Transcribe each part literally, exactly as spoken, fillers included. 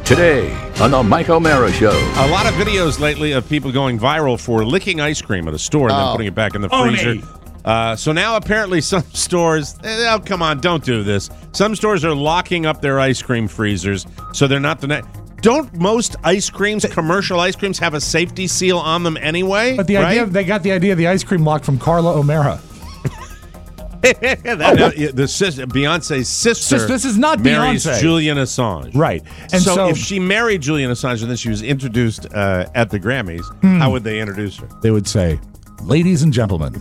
Today on the Mike O'Mara Show. A lot of videos lately of people going viral for licking ice cream at a store and Oh. then putting it back in the Oh, freezer. nee. Uh, so now apparently some stores, eh, oh, come on, don't do this. Some stores are locking up their ice cream freezers so they're not the next. Don't most ice creams, commercial ice creams, have a safety seal on them anyway? But the right? idea they got the idea of the ice cream lock from Carla O'Mara. that, uh, yeah, the sis, Beyonce's sister. Sis- this is not marries Beyonce. Julian Assange, Right. And so, so- if she married Julian Assange and then she was introduced uh, at the Grammys, Hmm. how would they introduce her? They would say, "Ladies and gentlemen,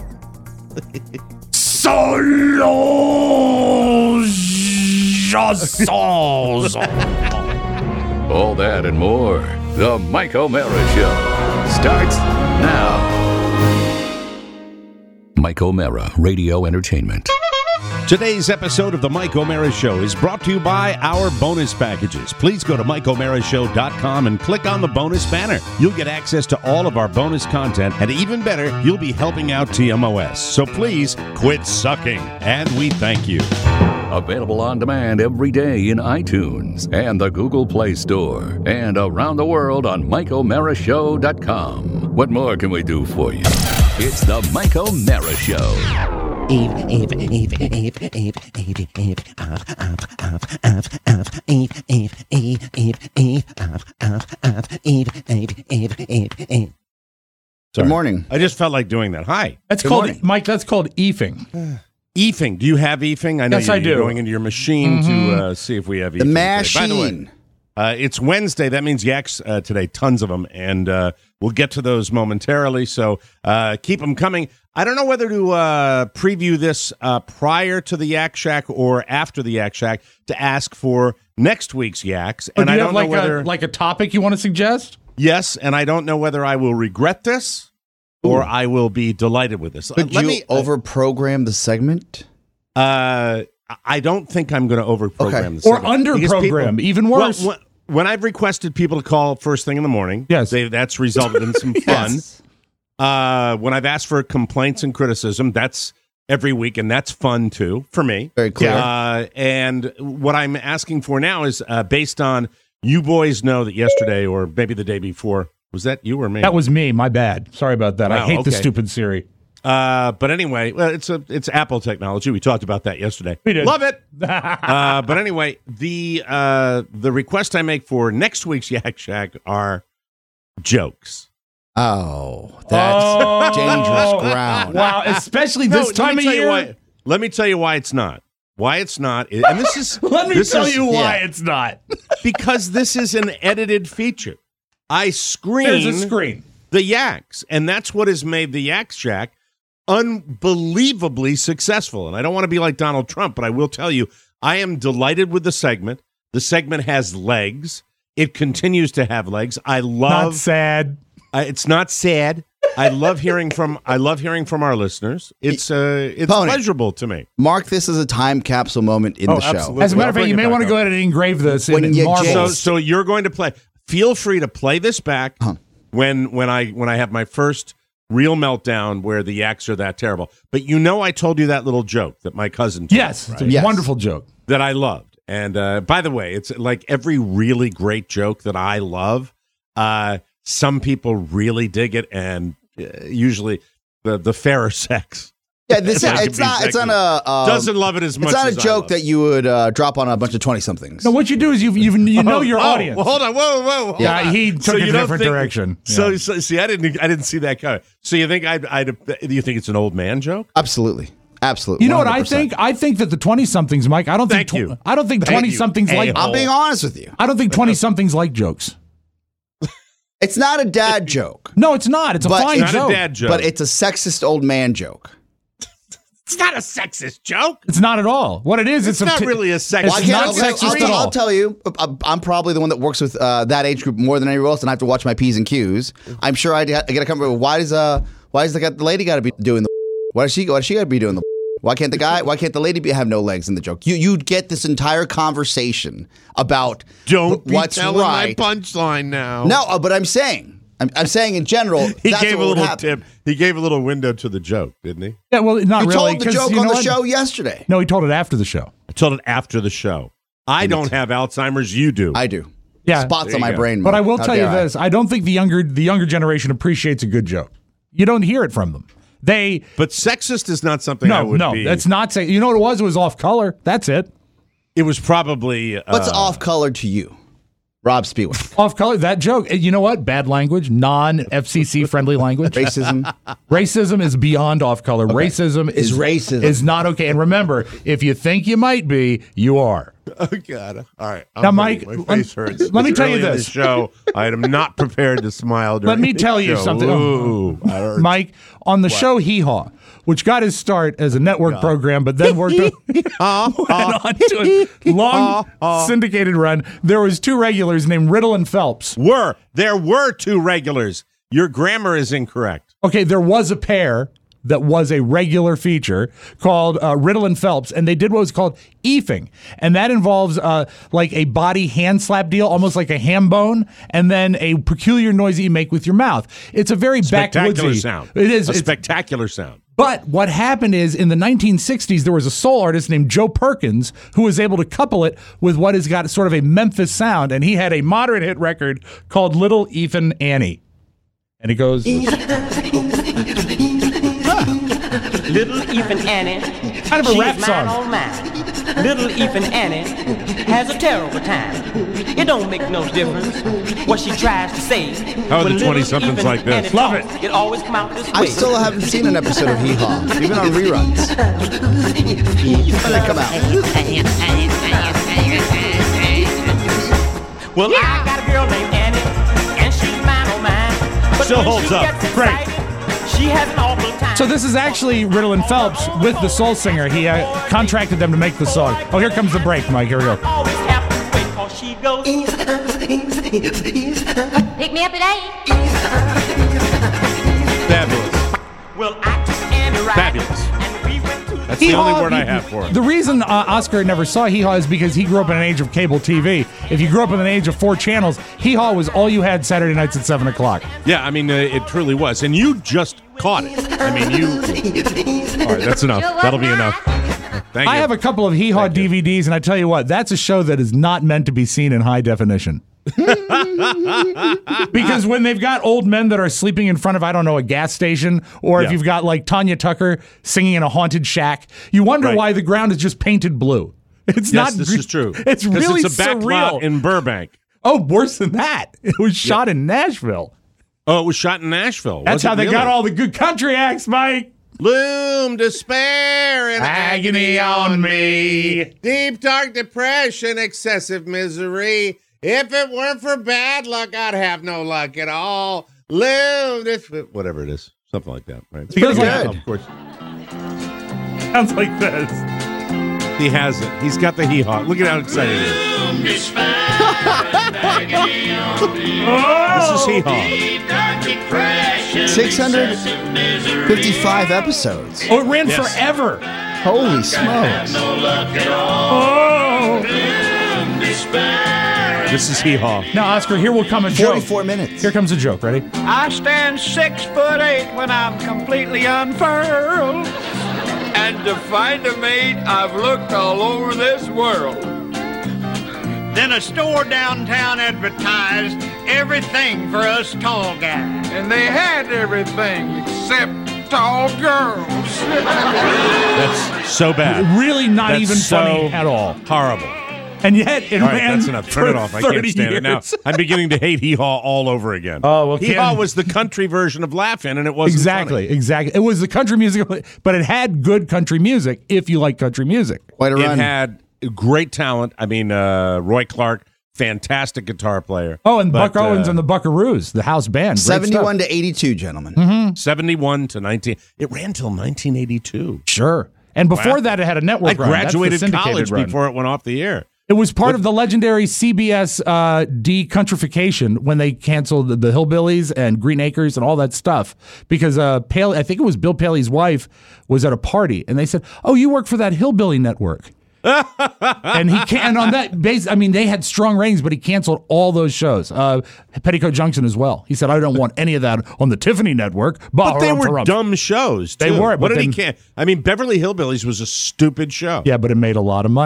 Solange Assange." All that and more. The Mike O'Mara Show starts now. Mike O'Mara Radio Entertainment. Today's episode of the Mike O'Mara Show is brought to you by our bonus packages. Please go to Mike O'Mara Show dot com and click on the bonus banner. You'll get access to all of our bonus content, and even better, you'll be helping out T M O S. So please quit sucking, and we thank you. Available on demand every day in iTunes and the Google Play Store and around the world on Mike O'Mara Show dot com. What more can we do for you? It's the Mike O'Mara Show. Eve, Eve, Eve, Eve, Eve, Eve, Eve, up, up, up, up, up, Eve, Eve, Eve, Eve, Eve, up, up, up, Eve, Eve, Eve, Eve, Eve. Sorry. Good morning. I just felt like doing that. Hi. That's Good called morning. Mike. That's called eefing. Eefing. Do you have Eefing? I know Yes, you're, I do. you're going into your machine Mhm. to uh, see if we have Eefing. The today. machine. By the way, Uh, it's Wednesday. That means yaks uh, today, tons of them, and uh, we'll get to those momentarily. So uh, keep them coming. I don't know whether to uh, preview this uh, prior to the Yak Shack or after the Yak Shack to ask for next week's yaks. Or And do I you don't have like know whether a like a topic you want to suggest? yes, and I don't know whether I will regret this or Ooh. I will be delighted with this. Could Let you me over-program the segment? Uh, I don't think I'm going to over-program Okay. this. Or segment. under Because program, people- even worse. Well, when, when I've requested people to call first thing in the morning, Yes. they, that's resulted in some fun. Yes. Uh, when I've asked for complaints and criticism, that's every week, and that's fun too for me. Very clear. Uh, and what I'm asking for now is uh, based on you boys know that yesterday or maybe the day before, was that you or me? That was me. My bad. Sorry about that. I Wow, hate the okay. stupid Siri. Uh, but anyway, well, it's a it's Apple technology. We talked about that yesterday. We did. Love it. uh, but anyway, the uh, the request I make for next week's Yak Shack are jokes. Oh, that's Oh. dangerous ground. Wow, especially No, this let time me of tell you year. why- let me tell you why it's not. Why it's not, and this is Let me this tell is- you why yeah. it's not. because this is an edited feature. I screen There's a screen. the Yaks, and that's what has made the Yak Shack unbelievably successful. And I don't want to be like Donald Trump, but I will tell you, I am delighted with the segment. The segment has legs. It continues to have legs. I Not love. sad. I, it's not sad. I love hearing from. I love hearing from our listeners. It's uh, it's Pony. pleasurable to me. Mark this as a time capsule moment in Oh, the show. absolutely. As a matter I'll of fact, bring you it may back want to up. go ahead and engrave this When in, you in marble. So, James- so you're going to play. Feel free to play this back Huh. when when I when I have my first real meltdown where the Yaks are that terrible. But you know, I told you that little joke that my cousin told, yes, it's a Yes. wonderful joke. that I loved. And uh, by the way, it's like every really great joke that I love. Uh, some people really dig it, and uh, usually the the fairer sex Yeah, this That could it's be not. It's sexy. not a. Um, doesn't love it as much. It's not as a I joke love that it. you would uh, drop on a bunch of twenty somethings. No, what you do is you you you know Oh, your oh, audience. Well, hold on, whoa, whoa, hold Yeah, on. he took So a you don't different think- direction. So, Yeah. so see, I didn't, I didn't see that coming. So you think I'd, I'd, do you think it's an old man joke? Absolutely, absolutely. You know what I one hundred percent. think? I think that the twenty somethings, Mike. I don't Thank think. you. I don't think Thank twenty you, somethings like. a-hole. I'm being honest with you. I don't think twenty somethings like jokes. It's not a dad joke, No, it's not. It's a But fine Not joke. a dad joke, but it's a sexist old man joke. it's not a sexist joke. It's not at all. What it is, It's it's, not a, really a sexist. It's Well, I can't- not okay, sexist I'll, at tell- all. I'll tell you, I'm- I'm probably the one that works with uh, that age group more than anywhere else, and I have to watch my P's and Q's. I'm sure I got to come up with why does uh why does the, the lady got to be doing the why does she why does she got to be doing the why can't the guy why can't the lady be, have no legs in the joke? You you'd get this entire conversation about Don't be what's telling right. my punchline now. No, uh, but I'm saying I'm, I'm saying in general. he that's gave a what would little happen. tip. He gave a little window to the joke, didn't he? Yeah, well, not You really. told the 'cause joke you on know the what? show yesterday. No, he told it after the show. I told it after the show. I don't have Alzheimer's. You do. I do. Yeah. spots There on you my go. brain. But more. I will How tell you dare I. this: I don't think the younger the younger generation appreciates a good joke. You don't hear it from them. They But sexist is not something I no would no. be. That's not saying. You know what it was? It was off color. That's it. It was probably. Uh, What's off color to you, Rob Spielberg? Off color. That joke. You know what? Bad language. Non F C C friendly language. Racism. Racism is beyond off color. Racism is racism. is not okay. And remember, if you think you might be, you are. Oh God! All right. I'm Now, ready. Mike, my face let- hurts. let me It's tell you early in the this. show, I am not prepared to smile. During Let me the tell you show. something. Ooh, that hurts. Mike, on the show Hee Haw, which got his start as a network program, but then worked on, went on to a long syndicated run. There was two regulars named Riddle and Phelps. Were there were two regulars? Your grammar is incorrect. Okay, there was a pair that was a regular feature called uh, Riddle and Phelps, and they did what was called eefing, and that involves uh, like a body hand slap deal, almost like a ham bone, and then a peculiar noise that you make with your mouth. It's a very Spectacular backwoodsy sound. It is. a It's, spectacular sound. But what happened is in the nineteen sixties, there was a soul artist named Joe Perkins who was able to couple it with what has got sort of a Memphis sound, and he had a moderate hit record called Little Ethan Annie. And it goes, Little Ethan Annie, kind of a she's rap mine, song. all mine. Little Ethan Annie has a terrible time. It don't make no difference what she tries to say. How are the When little twenty-somethings Ethan like this? Annie Love talks, It always come out this way. I still haven't seen an episode of Hee Haw, even on reruns. When they come out. Well, I got a girl named Annie, and she's mine, oh mine. But Still when holds she up. gets Great. excited, she has an awful time. So this is actually Riddle and Phelps with the soul singer. He uh, contracted them to make the song. Oh, here comes the break, Mike. Here we go. Always have to wait 'cause she goes. Pick me up today. Fabulous. Well, I took Annie right. Fabulous. And we went to That's the Hee-haw, only word I he- have for it. The reason uh, Oscar never saw Hee Haw is because he grew up in an age of cable T V. If you grew up in an age of four channels, Hee Haw was all you had Saturday nights at seven o'clock. Yeah, I mean, uh, it truly was. And you just caught it. I mean, you. All right, that's enough. That'll be enough. Thank I you. have a couple of Hee Haw Thank you. D V Ds, and I tell you what, that's a show that is not meant to be seen in high definition. Because when they've got old men that are sleeping in front of, I don't know, a gas station, or if Yeah. you've got like Tanya Tucker singing in a haunted shack, you wonder Right. why the ground is just painted blue. It's Yes, not. this is true. It's 'Cause really it's a back surreal. lot in Burbank. Oh, worse than that. It was shot in Nashville. Oh, it was shot in Nashville. That's Was it how they really? got all the good country acts, Mike. Gloom, despair, and Agony on me. Deep, dark depression, excessive misery. If it weren't for bad luck, I'd have no luck at all. Gloom, this whatever it is, something like that, right? Because pretty like, good. Of course, sounds like this. he has it. He's got the hee haw. Look at how excited he is. This is hee haw. six hundred fifty-five episodes. Oh, it ran Yes. forever. Holy smokes. Oh. This is hee haw. Now, Oscar, here will come a joke. forty-four minutes. Here comes a joke. Ready? I stand six foot eight when I'm completely unfurled. And to find a mate, I've looked all over this world. Then a store downtown advertised everything for us tall guys. And they had everything except tall girls. That's so bad. Really not That's even so funny at all. Horrible. And yet it All right, ran that's enough. Turn for it off. I can't thirty stand it now. years. I'm beginning to hate hee haw all over again. Oh, well, hee haw Ken- was the country version of Laugh-In, and it wasn't Exactly, funny. exactly. It was the country music, but it had good country music if you like country music. Way to It run. had great talent. I mean, uh, Roy Clark, fantastic guitar player. Oh, and But, Buck Owens uh, and the Buckaroos, the house band. Great seventy-one stuff. to eighty-two, gentlemen. Mm-hmm. seventy-one to nineteen. It ran till nineteen eighty-two. Sure. And before Wow. that, it had a network I run. That's the graduated syndicated college run. before it went off the air. It was part of the legendary C B S uh, decountrification when they canceled the, the Hillbillies and Green Acres and all that stuff because uh, Paley, I think it was Bill Paley's wife, was at a party and they said, "Oh, you work for that Hillbilly network." and he can and on that base, I mean, they had strong ratings, but he canceled all those shows. Uh, Petticoat Junction as well. He said, "I don't want any of that on the Tiffany network." But they were dumb shows. They too. were, What but did he then- can? I mean, Beverly Hillbillies was a stupid show. Yeah, but it made a lot of money.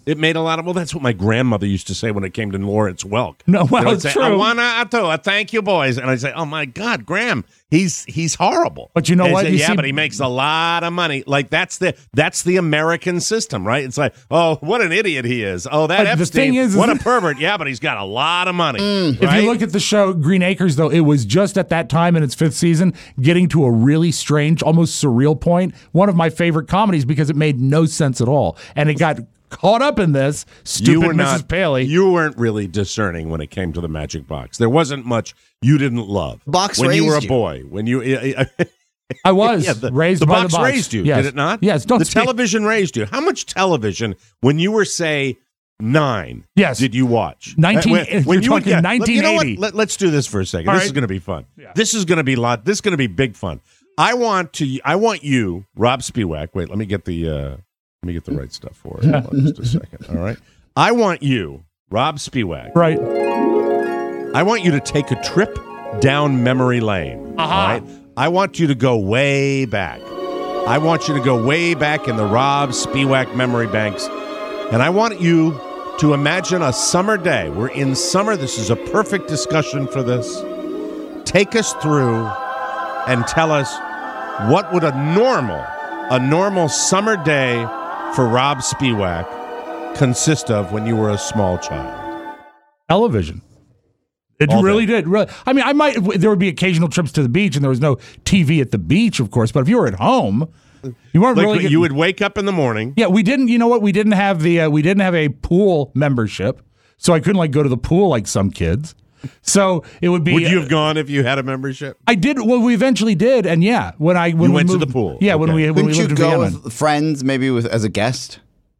It made a lot of, well, that's what my grandmother used to say when it came to Lawrence Welk. No, well, They would it's say, true. I want to thank you, boys. And I'd say, oh, my God, Graham, he's he's horrible. But you know And he'd what? say, You yeah, see- but he makes a lot of money. Like, that's the that's the American system, right? It's like, oh, what an idiot he is. Oh, that But the Epstein, thing is- is what a that- pervert. Yeah, but he's got a lot of money. If right? you look at the show Green Acres, though, it was just at that time in its fifth season getting to a really strange, almost surreal point. One of my favorite comedies because it made no sense at all. And it got caught up in this stupid you were Missus not, Paley. You weren't really discerning when it came to the Magic Box. There wasn't much you didn't love. Box when you were a raised you. boy. When you, I was yeah, the, raised the by box the box. raised you, Yes. did it not? Yes. Don't the speak- television raised you. How much television when you were say nine? Yes. Did you watch? nineteen Uh, when, when you're you would talking get- nineteen You know what? eighty. Let, let's do this for a second. All this right. is going to be fun. This is going to be lot. This is going to be big fun. I want to. I want you, Rob Spiewak. Wait, let me get the. Uh, let me get the right stuff for it. Hold on just a second. All right. I want you, Rob Spiewak. Right. I want you to take a trip down memory lane. Uh-huh. All right. I want you to go way back. I want you to go way back in the Rob Spiewak memory banks. And I want you to imagine a summer day. We're in summer. This is a perfect discussion for this. Take us through and tell us what would a normal, a normal summer day for Rob Spiewak consist of when you were a small child. Television. It All really day. did. Really. I mean, I might. There would be occasional trips to the beach, and there was no T V at the beach, of course. But if you were at home, you weren't Like really. Getting, you would wake up in the morning. Yeah, we didn't. You know what? We didn't have the. Uh, we didn't have a pool membership, so I couldn't like go to the pool like some kids. So it would be. Would you have gone if you had a membership? I did. Well, we eventually did, and yeah, when I when You we went to moved- the pool. Yeah, when Okay. we when Couldn't we you lived in go Vienna. with friends, maybe with as a guest?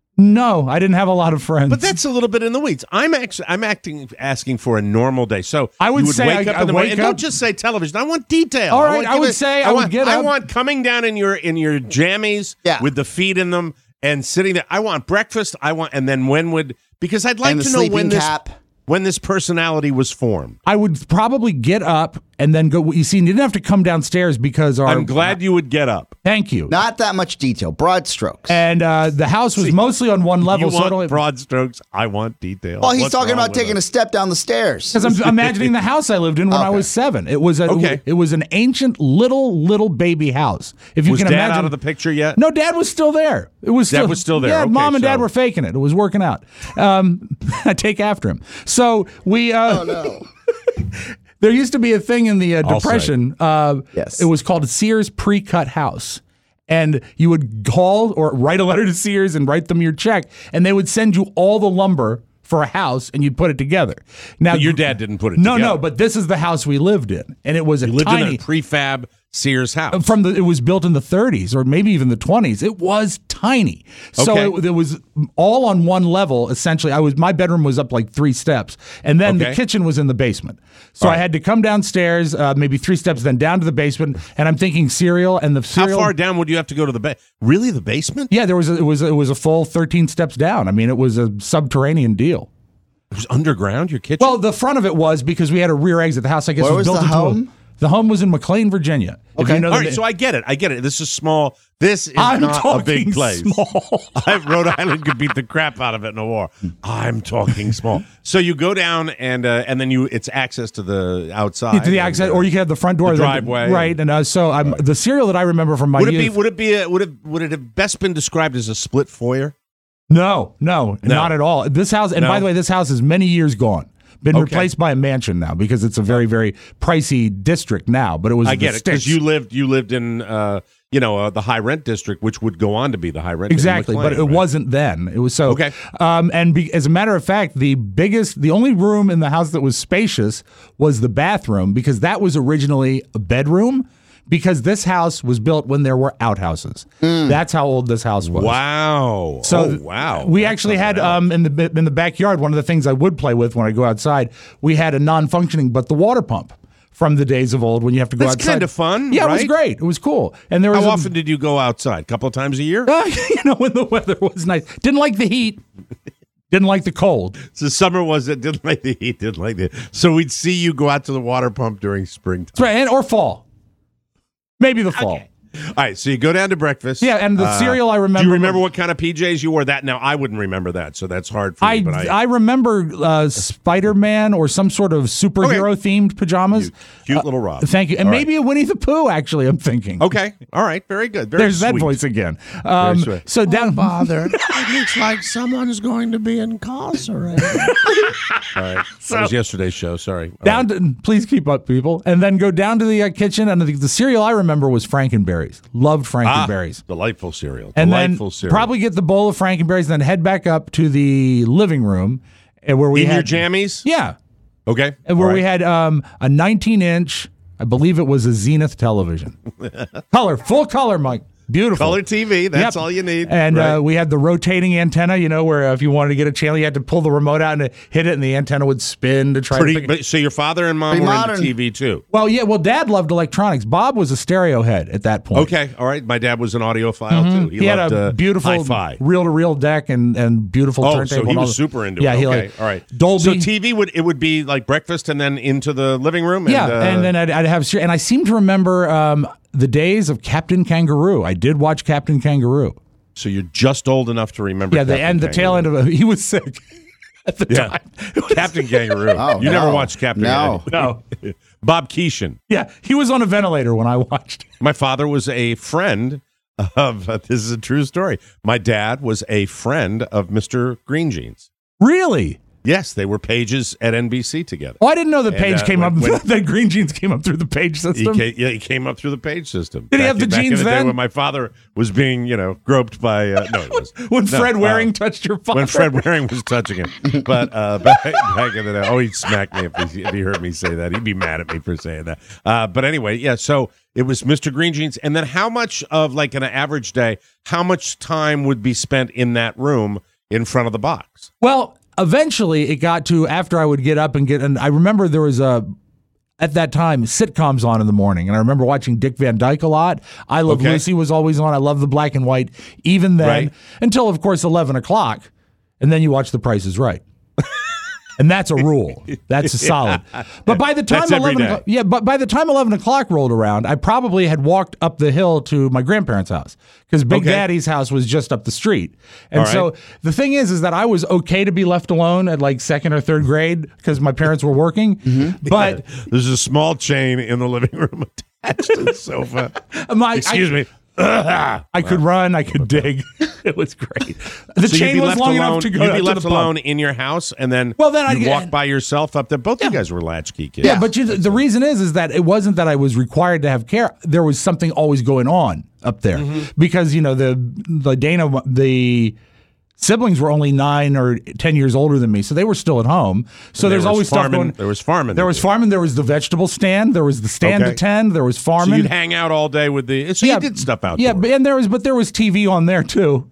No, I didn't have a lot of friends. But that's a little bit in the weeds. I'm actually I'm acting asking for a normal day. So I would you would say wake I- up I in the morning wake and up- don't just say television. I want detail. All I right, want I give would it- say I would want, get I up. want coming down in your in your jammies Yeah. with the feet in them and sitting there. I want breakfast. I want and then when would because I'd like And the to know when sleeping this cap. when this personality was formed. I would probably get up and then go. You see, you didn't have to come downstairs because our. I'm glad you would get up. Thank you. Not that much detail, broad strokes. And uh, the house was mostly on one level. You so I want don't- broad strokes. I want detail. well, he's What's talking wrong about with taking it? a step down the stairs. Because I'm imagining the house I lived in when I Okay. was seven. It was a Okay. it was an ancient little little baby house. If you Was can Dad imagine, out of the picture yet? no, Dad was still there. It was Dad still, was still there. Yeah, Okay, Mom and Dad so- were faking it. It was working out. Um, I take after him. So we. Uh, Oh no! There used to be a thing in the uh, I'll say. Depression. Uh, Yes. It was called Sears Pre-Cut House. And you would call or write a letter to Sears and write them your check, and they would send you all the lumber for a house, and you'd put it together. Now, But your dad didn't put it No, together. no, but this is the house we lived in, and it was a You lived tiny. in a prefab Sears house. From the, it was built in the thirties or maybe even the twenties. It was tiny, so Okay. it, it was all on one level. Essentially, I was my bedroom was up like three steps, and then the Okay. kitchen was in the basement. So All I right. had to come downstairs, uh, maybe three steps, then down to the basement. And I'm thinking cereal, and the How cereal. far down would you have to go to the bed? Really, the basement? Yeah, there was a, it was it was a full thirteen steps down. I mean, it was a subterranean deal. It was underground. Your kitchen. Well, the front of it was because we had a rear exit. The house, I guess, Where was was built the into a- home? the home was in McLean, Virginia. If Okay. you know all the right. na- So I get it. I get it. This is small. This is I'm not a talking big place. small. I, Rhode Island could beat the crap out of it in a war. I'm talking small. So you go down and uh, and then you it's access to the outside to the and, exit, uh, or you could have the front door, the that- driveway. right? And uh, so I'm the cereal that I remember from my Would it be? youth. Would it be? A, would it? Would it have best been described as a split foyer? no, no, No. not at all. This house, and No. by the way, this house is many years gone. Been Okay. replaced by a mansion now because it's a very, very pricey district now. But it was I the get it because sticks. you lived you lived in uh, you know uh, the high rent district, which would go on to be the high rent Exactly, in but it McLean, right? wasn't then. It was so Okay. Um, and be, as a matter of fact, the biggest, the only room in the house that was spacious was the bathroom because that was originally a bedroom. Because this house was built when there were outhouses. That's how old this house was. Wow. So oh, th- wow. we That's actually had something else. um, in the in the backyard. One of the things I would play with when I go outside, we had a non-functioning, but the water pump from the days of old when you have to go That's outside. kind of fun, Yeah, it was right? great. It was cool. And there was How a- often did you go outside? A couple of times a year? you know, when the weather was nice. Didn't like the heat. Didn't like the cold. So summer was it? Didn't like the heat. Didn't like the. So we'd see you go out to the water pump during springtime. That's right, and or fall. Maybe the fall. All right, so you go down to breakfast. Yeah, and the Uh, cereal I remember. Do you remember what kind of P Js you wore that? Now, I wouldn't remember that, so that's hard for I, me. But I, I remember uh, Spider-Man or some sort of superhero-themed pajamas. cute little Rob. Thank you. And All maybe a Winnie the Pooh, actually, I'm thinking. Okay, all right, very good. Very There's that sweet. voice again. Um, sweet. so down. Bother. It looks like someone's going to be incarcerated. All right, that was yesterday's show. Sorry. All Down right. to, please keep up, people, and then go down to the uh, kitchen. And the, the cereal I remember was Frankenberries. Loved Frankenberries. Ah, delightful cereal. and delightful then cereal. probably get the bowl of Frankenberries, and then head back up to the living room, and where we in had your jammies. yeah, Okay. and where all we right. had um, a nineteen inch, I believe it was a Zenith television, color, full color, Mike. Beautiful. Color T V. That's Yep. all you need. And right? uh, we had the rotating antenna, you know, where uh, if you wanted to get a channel, you had to pull the remote out and hit it, and the antenna would spin to try Pretty, to pick but, so your father and mom Pretty were modern. into T V too. Well, yeah, well, Dad loved electronics. Bob was a stereo head at that point. Okay, all right. My dad was an audiophile too. He, He had loved, a uh, beautiful hi-fi. reel-to-reel deck and, and beautiful Oh, turntable. so he and all was the- super into yeah, it. he Okay, like all right. Dolby. So T V would it would be like breakfast and then into the living room. yeah, and, uh, and then I'd, I'd have and I seem to remember um, the days of Captain Kangaroo. I did watch Captain Kangaroo. so you're just old enough to remember. Yeah, the Captain end, the tail end Kangaroo. of it. He was sick at the Yeah. time. Captain Kangaroo. Oh, you never no. watched Captain? No. Kangaroo. No. Bob Keeshan. Yeah, he was on a ventilator when I watched. My father was a friend of. Uh, this is a true story. My dad was a friend of Mister Green Jeans. Really? Yes, they were pages at N B C together. Oh, I didn't know the And, page uh, came when- up. when- that Green Jeans came up through the page He system. came, yeah, he came up through the page system. Did he Back have the in- back in jeans the day then? when my father was being, you know, groped by uh, no, it was when no, Fred uh, Waring touched your father. when Fred Waring was touching him. But uh, back, back in the day, oh, he'd smack me if he, if he heard me say that. He'd be mad at me for saying that. Uh, but anyway, yeah. So it was Mister Green Jeans, and then how much of like an average day? How much time would be spent in that room in front of the box? Well, eventually it got to after I would get up and get, and I remember there was a, at that time, sitcoms on in the morning. And I remember watching Dick Van Dyke a lot. I Love Okay. Lucy was always on. I love the black and white, even then, Right. until, of course, eleven o'clock. And then you watch The Price is Right. And that's a rule. That's a solid. But by the time That's every eleven day. o'clock, yeah, but by the time eleven o'clock rolled around, I probably had walked up the hill to my grandparents' house because Big Okay. Daddy's house was just up the street. And All so right. the thing is, is that I was okay to be left alone at like second or third grade because my parents were working. Mm-hmm. But There's a small chain in the living room attached to the sofa. my, Excuse I, me. I could run, I could dig. It was great. The So you'd chain be was left long alone. enough to go You'd be to left the pub. alone in your house, and then Well, then I'd you'd get- walk by yourself up there. Both you guys were latchkey kids. Yeah, but you, the reason is is that it wasn't that I was required to have care. There was something always going on up there Mm-hmm. because you know the the Dana the siblings were only nine or ten years older than me, so they were still at home. So There there's was always stuff farming- going. there was farming There to was do. farming. There was the vegetable stand. There was the stand Okay. to tend. There was So farming. you'd hang out all day with the. So you did stuff outdoors. Yeah, but- and there was but there was T V on there too.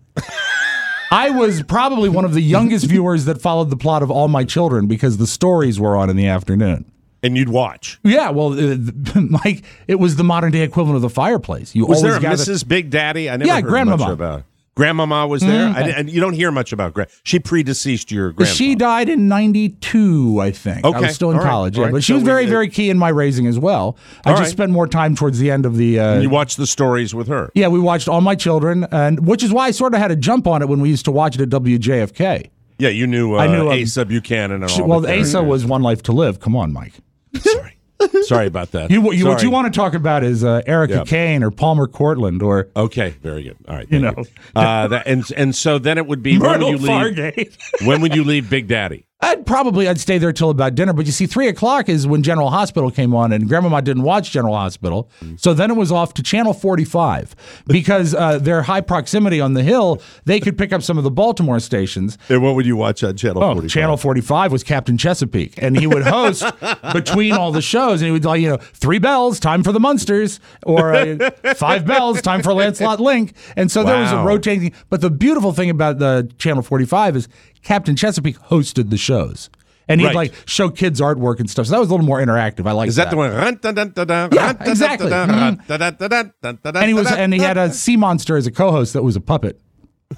I was probably one of the youngest viewers that followed the plot of All My Children because the stories were on in the afternoon. and you'd watch. Yeah, well, uh, Mike, it was the modern day equivalent of the fireplace. You Was there always a gather- Missus Big Daddy? I never Yeah, heard Grandmama. much about it. Grandmama was there. I, and you don't hear much about Gra- She predeceased your grandpa. She died in ninety-two, I think. I Okay, was still in all right, college, all yeah, right. but she So was we- very, very key in my raising as well. I All just right. spent more time towards the end of the. Uh, You watched the stories with her. yeah, we watched All My Children, and which is why I sort of had a jump on it when we used to watch it at W J F K. Yeah, you knew, uh, I knew, um, Asa Buchanan and She- all well, the Asa characters. was One Life to Live. Come on, Mike. Sorry. Sorry about that. You, you, what Sorry. you want to talk about is uh, Erica Yeah. Kane or Palmer Cortland or Okay, very good. All right. You thank know. Uh, that, and, and so then it would be, when would Myrtle you leave? Fargate. When would you leave Big Daddy? I'd probably I'd stay there till about dinner, but you see, three o'clock is when General Hospital came on, and Grandmama didn't watch General Hospital, so then it was off to Channel forty-five because uh, their high proximity on the hill, they could pick up some of the Baltimore stations. And what would you watch on Channel Oh, forty-five? Channel forty-five was Captain Chesapeake, and he would host between all the shows, and he would like, you know, three bells, time for the Munsters, or uh, five bells, time for Lancelot Link, and so there was a Wow. rotating. But the beautiful thing about the Channel forty-five is Captain Chesapeake hosted the shows, and he'd Right. like show kids artwork and stuff. So that was a little more interactive. I like Is that the one? Yeah, exactly. Mhm. And he was, and he had a sea monster as a co-host that was a puppet.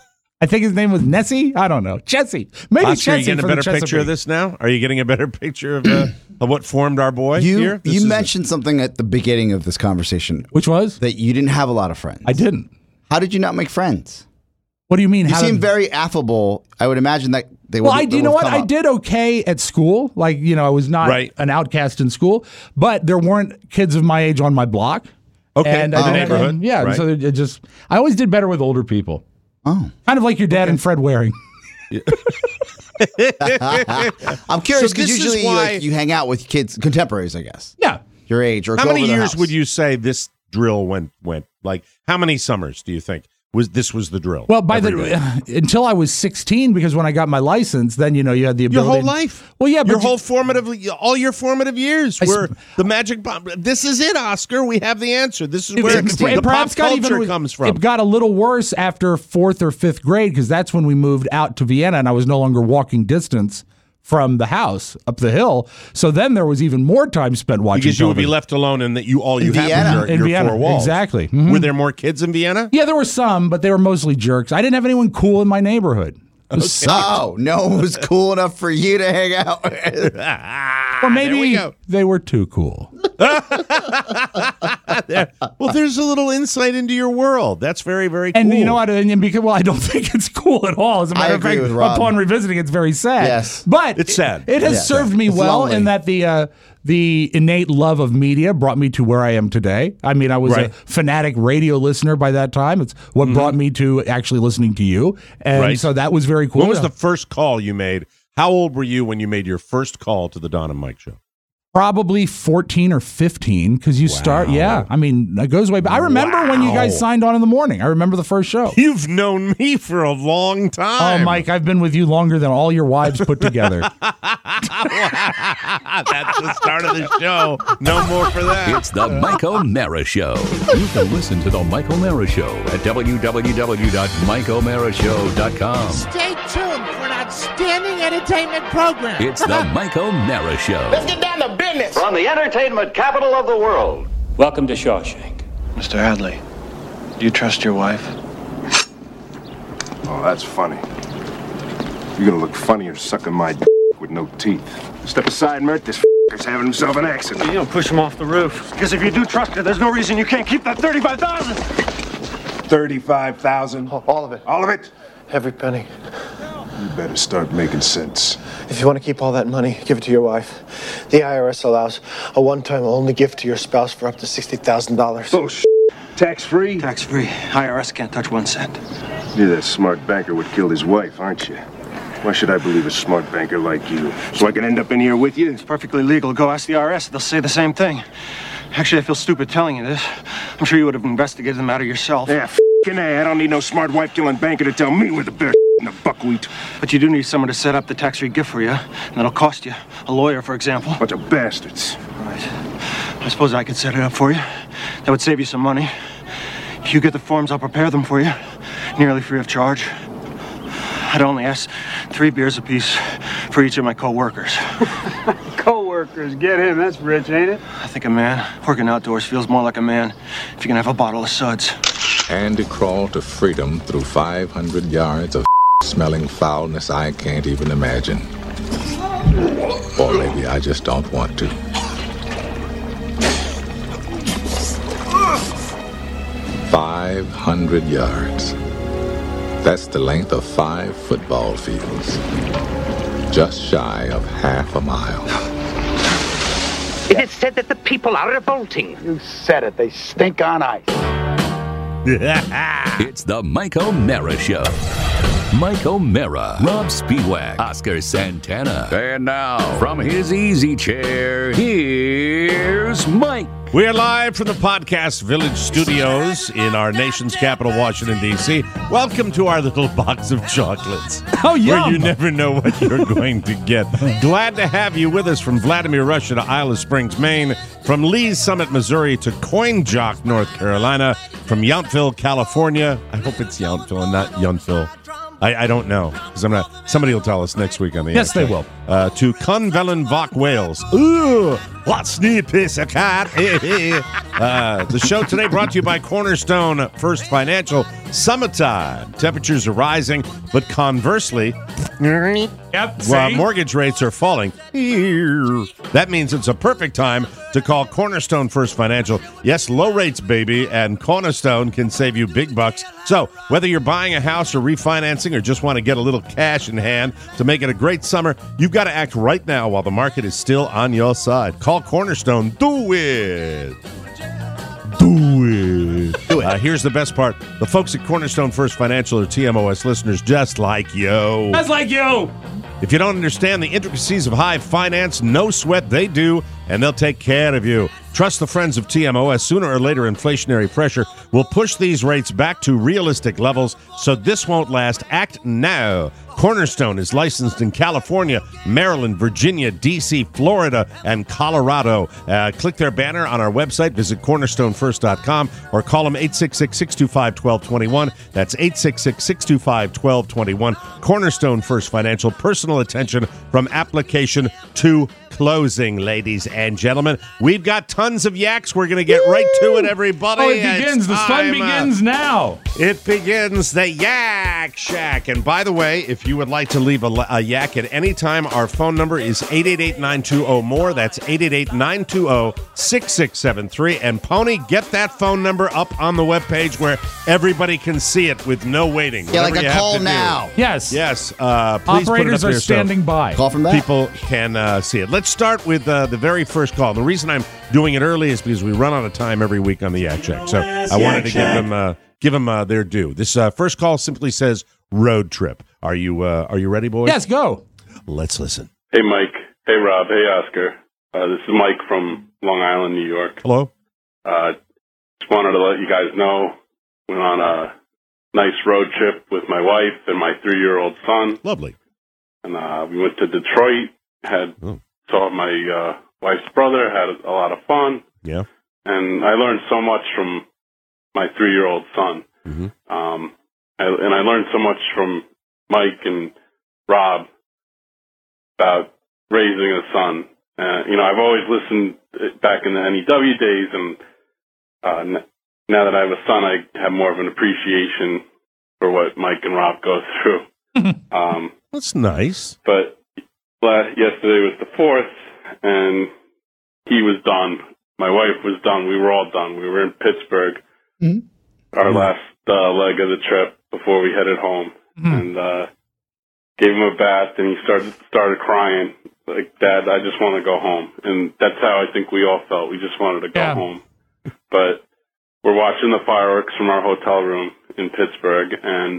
I think his name was Nessie. I don't know. Jesse. Maybe Oscar, Jesse. are you getting a for the better picture Chesapeake. of this now? Are you getting a better picture of, uh, of what formed our boy You here? This you is a- mentioned something at the beginning of this conversation Which was? that you didn't have a lot of friends. I didn't. How did you not make friends? What do you mean? You How seem did- very affable. I would imagine that they would. Well, I do. they You know would what? come I up. did okay at school. Like, you know, I was not Right. an outcast in school, but there weren't kids of my age on my block. Okay, and in I the didn't- neighborhood. Yeah, Right. so it just I always did better with older people. Oh, Kind of like your dad and Fred Waring. I'm curious So because this is usually you, why- like, you hang out with kids, contemporaries, I guess, Yeah. your age, or How go many over their years house. would you say this drill went went? Like, how many summers do you think was this was the drill? Well, by every the day? until I was sixteen, because when I got my license, then you know you had the Your ability. whole life. Well, yeah, but your you- whole formative, all your formative years I were sp- the magic bomb. This is it, Oscar. We have the answer. This is It- where it- the it perhaps pop got culture even, comes from. It got a little worse after fourth or fifth grade because that's when we moved out to Vienna, and I was no longer walking distance from the house up the hill. So then there was even more time spent watching because you would be television. left alone, and that you all you In have Vienna. was your, In your Vienna, four walls. exactly. Mhm. Were there more kids in Vienna? Yeah, there were some, but they were mostly jerks. I didn't have anyone cool in my neighborhood. It was sucked. Oh, no one was cool enough for you to hang out with. Or maybe there we go. they were too cool. There- well, there's a little insight into your world. That's very, very cool. And you know what? And and because well, I don't think it's cool at all. As a I matter of agree fact, with Rob. upon revisiting, it's very sad. Yes. but It's sad. It, it has Yeah. served me It's well lonely. in that the uh, the innate love of media brought me to where I am today. I mean, I was Right. a fanatic radio listener by that time. It's what brought me to actually listening to you, and Right. so that was very cool. When was the first call you made? How old were you when you made your first call to the Don and Mike show? Probably fourteen or fifteen because you start. Yeah, I mean, it goes way back. I remember when you guys Wow. signed on in the morning. I remember the first show. You've known me for a long Oh, time. Mike, I've been with you longer than all your wives put together. That's the start of the show. No more for that. It's the Mike O'Mara Show. You can listen to the Mike O'Mara Show at w w w dot mike o'mara show dot com. Stay tuned for an outstanding entertainment program. It's the Mike O'Mara Show. Get down to business. From the entertainment capital of the world. Welcome to Shawshank. Mister Hadley, do you trust your wife? Oh, that's funny. You're gonna look funnier sucking my d with no teeth. Step aside, Mert. This f***er's having himself an accident. You don't push him off the roof. Because if you do trust her, there's no reason you can't keep that thirty-five thousand. Thirty-five thousand. All of it. All of it. Every penny. You better start making sense. If you want to keep all that money, give it to your wife. The I R S allows a one-time only gift to your spouse for up to sixty thousand dollars. Oh, sh**. Tax-free? Tax-free. I R S can't touch one cent. You're that smart banker what killed his wife, aren't you? Why should I believe a smart banker like you? So I can end up in here with you? It's perfectly legal. Go ask the I R S. They'll say the same thing. Actually, I feel stupid telling you this. I'm sure you would have investigated the matter yourself. Yeah, f***ing A. I don't need no smart wife-killing banker to tell me where the bear in the buckwheat. But you do need someone to set up the tax-free gift for you, and that'll cost you. A lawyer, for example. Bunch of bastards. Right. I suppose I could set it up for you. That would save you some money. If you get the forms, I'll prepare them for you, nearly free of charge. I'd only ask three beers apiece for each of my co-workers. Co-workers, get him. That's rich, ain't it? I think a man working outdoors feels more like a man if you can have a bottle of suds. Andy crawled to freedom through five hundred yards of smelling foulness I can't even imagine. Or maybe I just don't want to. Five hundred yards. That's the length of five football fields. Just shy of half a mile. It is said that the people are revolting. You said it. They stink on ice. It's the Mike O'Mara Show. Mike O'Mara, Rob Speedwack, Oscar Santana. And now, from his easy chair, here's Mike. We are live from the Podcast Village studios in our nation's capital, Washington, D C Welcome to our little box of chocolates. Oh, yeah. Where you never know what you're going to get. Glad to have you with us from Vladimir, Russia to Isla Springs, Maine, from Lee's Summit, Missouri to Coin Jock, North Carolina, from Yountville, California. I hope it's Yountville and not Yountville. I, I don't know, because I'm not. Somebody will tell us next week on the Yes, air. they will. Uh, to Cunvellenbach, Wales. Ooh, what's the piece of cat? uh, the show today brought to you by Cornerstone First Financial. Summertime. Temperatures are rising, but conversely, Yep. well, see? mortgage rates are falling. That means it's a perfect time to call Cornerstone First Financial. Yes, low rates, baby, and Cornerstone can save you big bucks. So whether you're buying a house or refinancing or just want to get a little cash in hand to make it a great summer, you've got to act right now while the market is still on your side. Call Cornerstone. Do it. Do it. Do it. Uh, here's the best part. The folks at Cornerstone First Financial are T M O S listeners just like you. Just like you. If you don't understand the intricacies of high finance, no sweat, they do, and they'll take care of you. Trust the friends of T M O S. Sooner or later, inflationary pressure will push these rates back to realistic levels, so this won't last. Act now. Cornerstone is licensed in California, Maryland, Virginia, D C, Florida, and Colorado. Uh, click their banner on our website. Visit cornerstone first dot com or call them eight six six, six two five, one two two one. That's eight six six, six two five, one two two one. Cornerstone First Financial. Personal attention from application to closing, ladies and gentlemen. We've got tons of yaks. We're going to get Woo! right to it, everybody. Oh, it begins. It's the fun time, begins uh, now. It begins the Yak Shack. And by the way, if you would like to leave a, a yak at any time, our phone number is eight eight eight, nine two zero, M O R E. That's eight eight eight, nine two zero, six six seven three. And Pony, get that phone number up on the webpage where everybody can see it with no waiting. Yeah, like a call now. Yes. Yes. Uh, please Operators put it up are standing so by. Call from that. People can uh, see it. Let's start with uh, the very first call. The reason I'm doing it early is because we run out of time every week on the Yak Shack. So I wanted to give them uh, give them uh, their due. This uh, first call simply says road trip. Are you uh, are you ready, boys? Yes, go. Let's listen. Hey, Mike. Hey, Rob. Hey, Oscar. Uh, this is Mike from Long Island, New York. Hello. Uh, just wanted to let you guys know went on a nice road trip with my wife and my three-year-old son. Lovely. And uh, we went to Detroit. Had oh. saw my uh, wife's brother. Had a lot of fun. Yeah. And I learned so much from my three-year-old son. Mm-hmm. Um, I, and I learned so much from Mike and Rob about raising a son. Uh, you know, I've always listened back in the N E W days, and uh, n- now that I have a son, I have more of an appreciation for what Mike and Rob go through. um, That's nice. But last, yesterday was the fourth, and he was done. My wife was done. We were all done. We were in Pittsburgh, mm-hmm. our last uh, leg of the trip before we headed home, mm-hmm. and uh, gave him a bath, and he started started crying. Like, Dad, I just want to go home. And that's how I think we all felt. We just wanted to go yeah. home. But we're watching the fireworks from our hotel room in Pittsburgh, and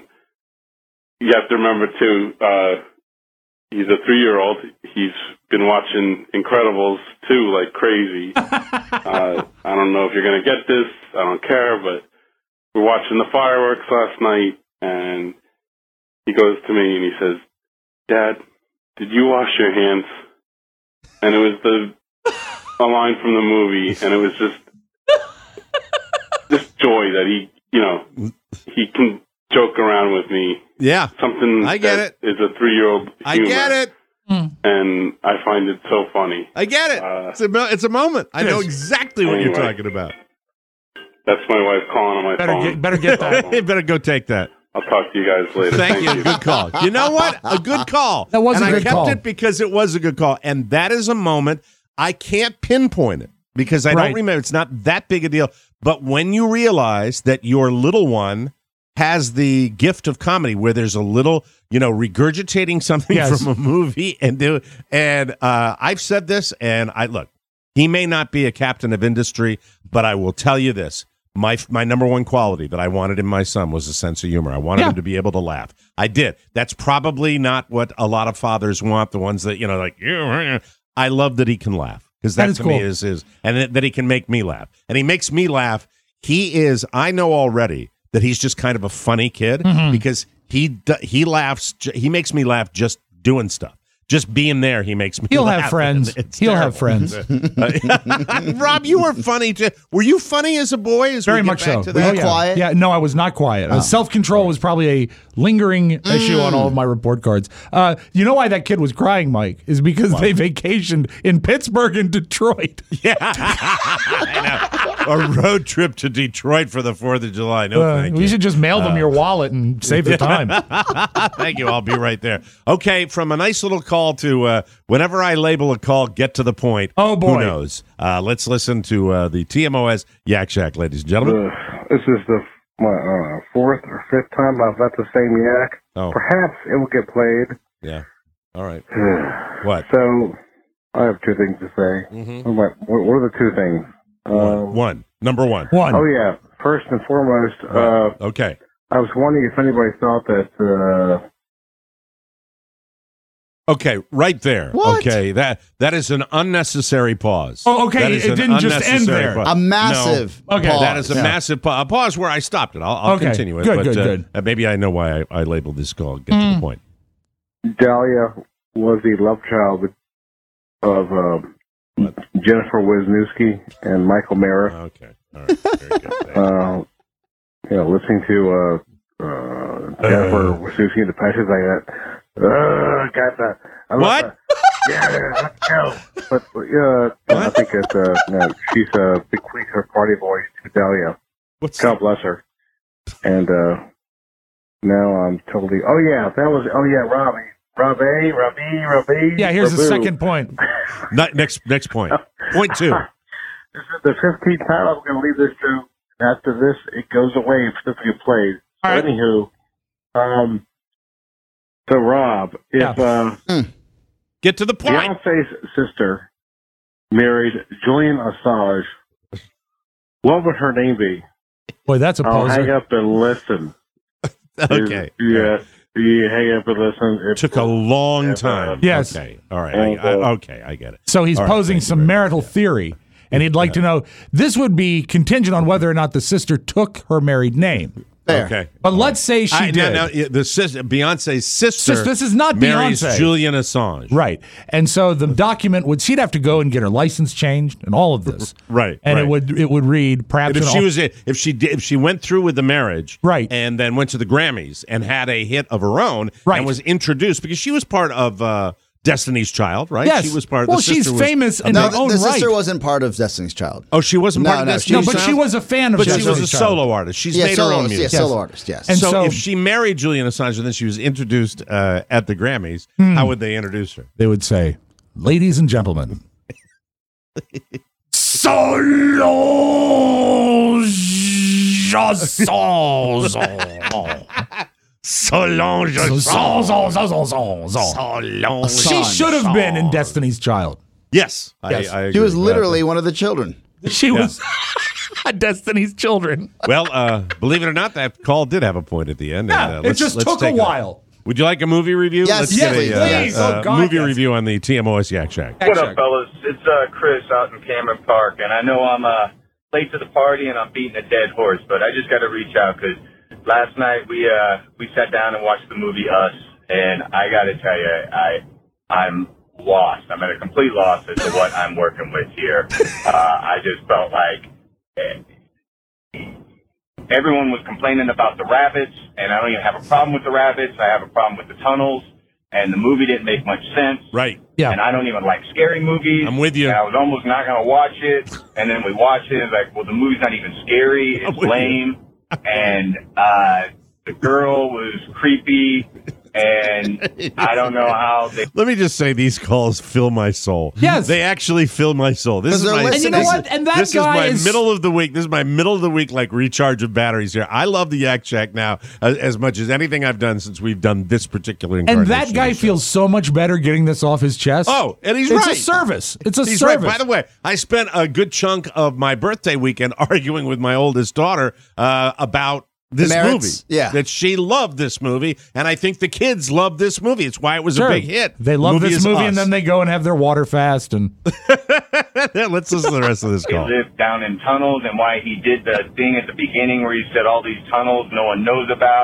you have to remember, too, uh, he's a three-year-old. He's been watching Incredibles, too, like crazy. uh, I don't know if you're going to get this. I don't care, but we're watching the fireworks last night, and he goes to me and he says, Dad, did you wash your hands? And it was the a line from the movie, and it was just this joy that he, you know, he can joke around with me. Yeah. Something I get that it. is a three-year-old humor. I get it. And I find it so funny. I get it. Uh, it's, a, it's a moment. I know exactly what anyway, you're talking about. That's my wife calling on my better phone. Get, better get that. You better go take that. I'll talk to you guys later. Thank, Thank you. you. Good call. You know what? A good call. That was and a good I kept call. it because it was a good call. And that is a moment I can't pinpoint it because I Right. don't remember. It's not that big a deal. But when you realize that your little one has the gift of comedy where there's a little, you know, regurgitating something Yes. from a movie and do and uh, I've said this and I look, he may not be a captain of industry, but I will tell you this. My my number one quality that I wanted in my son was a sense of humor. I wanted Yeah. him to be able to laugh. I did. That's probably not what a lot of fathers want. The ones that, you know, like, I love that he can laugh because that, That is to cool. me is, is and that, that he can make me laugh. And he makes me laugh. He is, I know already that he's just kind of a funny kid Mhm. because he d- he laughs, j- he makes me laugh just doing stuff. just being there, he makes me He'll laugh. have friends. It's He'll terrible. have friends. Uh, Rob, you were funny too. Were you funny as a boy? As Very we get much back so. to Oh, that? yeah. Yeah, no, I was not quiet. Uh, self-control was probably a lingering issue on all of my report cards. Uh, you know why that kid was crying, Mike? Is because they vacationed in Pittsburgh and Detroit. Yeah. I know. A road trip to Detroit for the fourth of July. No, Uh, thank we you. should just mail them Uh, your wallet and save the time. Thank you. I'll be right there. Okay, from a nice little call to uh, whenever I label a call, get to the point. Oh, boy. Who knows? Uh, let's listen to uh, the T M O S Yak Shack, ladies and gentlemen. Uh, this is the my, uh, fourth or fifth time I've got the same yak. Oh. Perhaps it will get played. Yeah. All right. What? So, I have two things to say. Mhm. What, what what are the two things? One. one. Number one. Oh, yeah. First and foremost, uh, Okay. I was wondering if anybody thought that... Uh, Okay, right there. What? Okay, that that is an unnecessary pause. Oh, okay, That is it an didn't just end unnecessary there. pause. A massive No, Okay. that is a pause. Yeah. massive pa- a pause where I stopped it. I'll, I'll Okay, continue it. good, but, good, uh, good. uh, maybe I know why I, I labeled this call. Get to Mm. the point. Dahlia was the love child of uh, Jennifer Wisniewski and Michael Mara. Okay, all right, very good. uh, you know, listening to uh, uh, Jennifer Uh. Wisniewski and the Passions like that. Uh, got that. I love What? that. Yeah, let's go. But uh, I think that uh, no, she's uh, bequeathed her party voice to Dahlia. What's God bless her. And uh, now I'm totally. Oh yeah, that was. Oh yeah, Robbie, Robbie, Robbie, Robbie. Yeah, here's the Raboo. second point. Not, next next point. Point two. This is the fifteenth time I'm going to leave this to. After this, it goes away if it doesn't get played. All right. Anywho, um, so Rob, if uh, Get to the point. Beyonce's sister married Julian Assange, what would her name be? Boy, that's a I'll poser. hang up and listen. Okay. Yeah. You hang up and listen. It Took a long time. Yes. Okay. All right. I, I, okay. I get it. So he's All right, posing thank you some very marital theory, and he'd like to know this would be contingent on whether or not the sister took her married name. There. Okay. But let's say she I, did. now, now, the sister, Beyonce's sister. Sis- this is not marries Beyonce. Julian Assange. Right. And so the document would she'd have to go and get her license changed and all of this. Right. And right. it would it would read perhaps And if an she al- was if she did if she went through with the marriage, Right. and then went to the Grammys and had a hit of her own, Right. and was introduced because she was part of uh, Destiny's Child, right? Yes. She was part. Well, the sister she's was- famous in No, her the, own the right. sister wasn't part of Destiny's Child. Oh, she wasn't No, part of no, Destiny's no, but Child? she was a fan of But she was Destiny's a Child. solo artist. She's Yeah, made solo her own artist, music. yeah, solo artist, yes. And so, so- if she married Julian Assange and then she was introduced uh, at the Grammys, Hmm. how would they introduce her? They would say, "Ladies and gentlemen, Solange Assange." Solange She should have been in Destiny's Child. Yes, I, Yes. I agree. She was with literally one of the children. She was Destiny's Children. that. Well, uh, believe it or not, that call did have a point at the end. Yeah, and, uh, it let's- just let's took a take while. Would you like a movie review? Yes, Let's yes, get a uh, please. uh, Oh, God, movie yes. review on the T M O S Yak Shack. What up, fellas? It's uh, Chris out in Cameron Park, and I know I'm uh, late to the party and I'm beating a dead horse, but I just got to reach out because last night we uh, we sat down and watched the movie Us, and I got to tell you, I I'm lost. I'm at a complete loss as to what I'm working with here. Uh, I just felt like eh, everyone was complaining about the rabbits, and I don't even have a problem with the rabbits. I have a problem with the tunnels, and the movie didn't make much sense. Right. Yeah. And I don't even like scary movies. I'm with you. And I was almost not going to watch it, and then we watched it. It's like, well, the movie's not even scary. I'm It's with you. lame. And uh, the girl was creepy, and I don't know how they... Let me just say, these calls fill my soul. Yes. They actually fill my soul. This is they're my, listening. And you know this what? is- And that this guy is my is- middle of the week. This is my middle of the week, like recharge of batteries here. I love the Yak Shack now uh, as much as anything I've done since we've done this particular And incarnation. that guy of the show. feels so much better getting this off his chest. Oh, and he's it's right. a service. It's a He's service. right. By the way, I spent a good chunk of my birthday weekend arguing with my oldest daughter uh, about this merits? movie. Yeah. That she loved this movie, and I think the kids love this movie. It's why it was Sure. a big hit. They love Movie this is movie, Us. and then they go and have their water fast. And Let's listen to the rest of this They call. live down in tunnels, and why he did the thing at the beginning where he said all these tunnels no one knows about.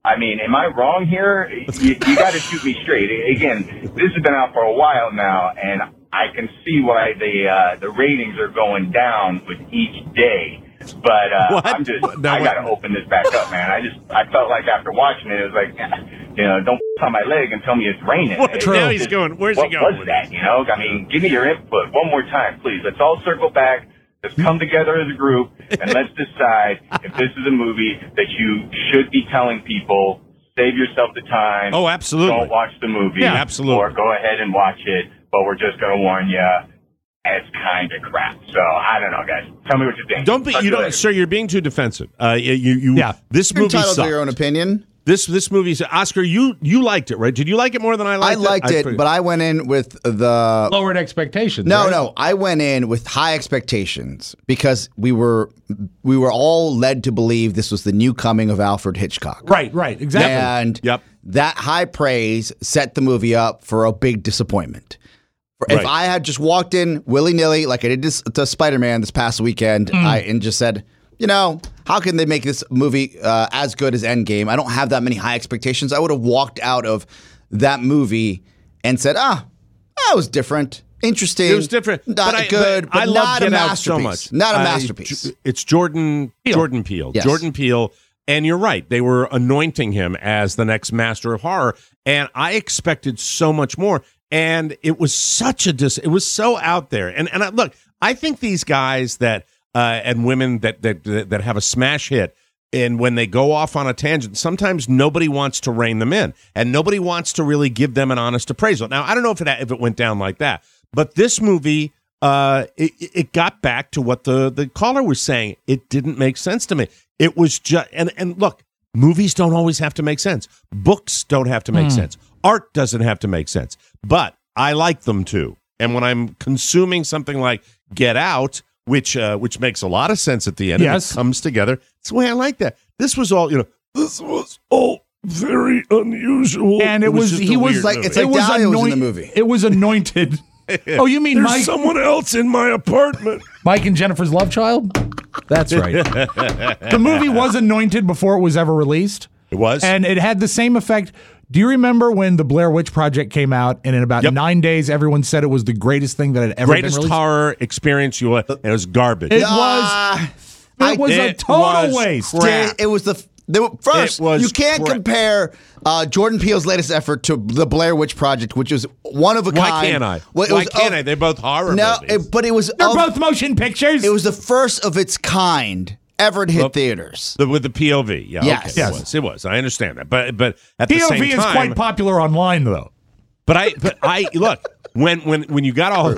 I mean, am I wrong here? You, you got to shoot me straight. Again, this has been out for a while now, and I can see why the uh, the ratings are going down with each day. But uh, I'm just, no, I got to open this back up, man. I just, I felt like after watching it, it was like, you know, don't on my leg and tell me it's raining. What, It- now it's he's just, going, where's what he going was with that, you know? I mean, give me your input one more time, please. Let's all circle back. Let's come together as a group, and let's decide if this is a movie that you should be telling people, save yourself the time. Oh, absolutely. Don't watch the movie. Yeah, absolutely. Or go ahead and watch it, but we're just going to warn you, it's kind of crap. So, I don't know, guys. Tell me what you think. Don't be, Talk you to don't, later. sir. You're being too defensive. Uh, you, you, Yeah. This You're movie entitled to sucked. your own opinion. This this movie, Oscar. You you liked it, right? Did you like it more than I I liked it? liked it, but I went in with the lowered expectations. No, right? no, I went in with high expectations because we were we were all led to believe this was the new coming of Alfred Hitchcock. Right, right, exactly. And yep. that high praise set the movie up for a big disappointment. Right. If I had just walked in willy nilly like I did this, to Spider Man this past weekend, Mm. I and just said, you know, how can they make this movie uh, as good as Endgame? I don't have that many high expectations. I would have walked out of that movie and said, ah, that was different, interesting. It was different, not but I, good, but, I love not a Get Out masterpiece. so much. Not a I- masterpiece. It's Jordan Peele. Jordan Peele. Yes. Jordan Peele. And you're right. They were anointing him as the next master of horror. And I expected so much more. And it was such a dis. It was so out there. And and I, look, I think these guys that uh, and women that that that have a smash hit, and when they go off on a tangent, sometimes nobody wants to rein them in, and nobody wants to really give them an honest appraisal. Now, I don't know if it if it went down like that, but this movie, uh, it, it got back to what the the caller was saying. It didn't make sense to me. It was just and and look, movies don't always have to make sense. Books don't have to make Hmm. sense. Art doesn't have to make sense. But I like them too. And when I'm consuming something like Get Out, which uh, which makes a lot of sense at the end, and Yes. it comes together. It's the way I like that. This was all, you know, this was all very unusual. And it, was, just he a was weird like movie. it was, anoint- It was anointed. Oh, you mean There's Mike? someone else in my apartment. Mike and Jennifer's love child? That's right. The movie was anointed before it was ever released. It was. And it had the same effect. Do you remember when the Blair Witch Project came out, and in about Yep. nine days, everyone said it was the greatest thing that had ever Greatest been released? horror experience you want, and it was garbage. It Ah, was. It was a it total was waste. crap. It was the they were, first. It was you can't crap. compare uh, Jordan Peele's latest effort to the Blair Witch Project, which was one of a Why kind. can't I? Well, it Why was can't of- I? They're both horror No, movies. it, but it was They're of- both motion pictures. It was the first of its kind ever to hit Well, theaters. The, with the P O V, yeah, Yes. okay, Yes. it was. It was. I understand that, but but at P the O V same is time, quite popular online, though. But I, but I look when when when you got all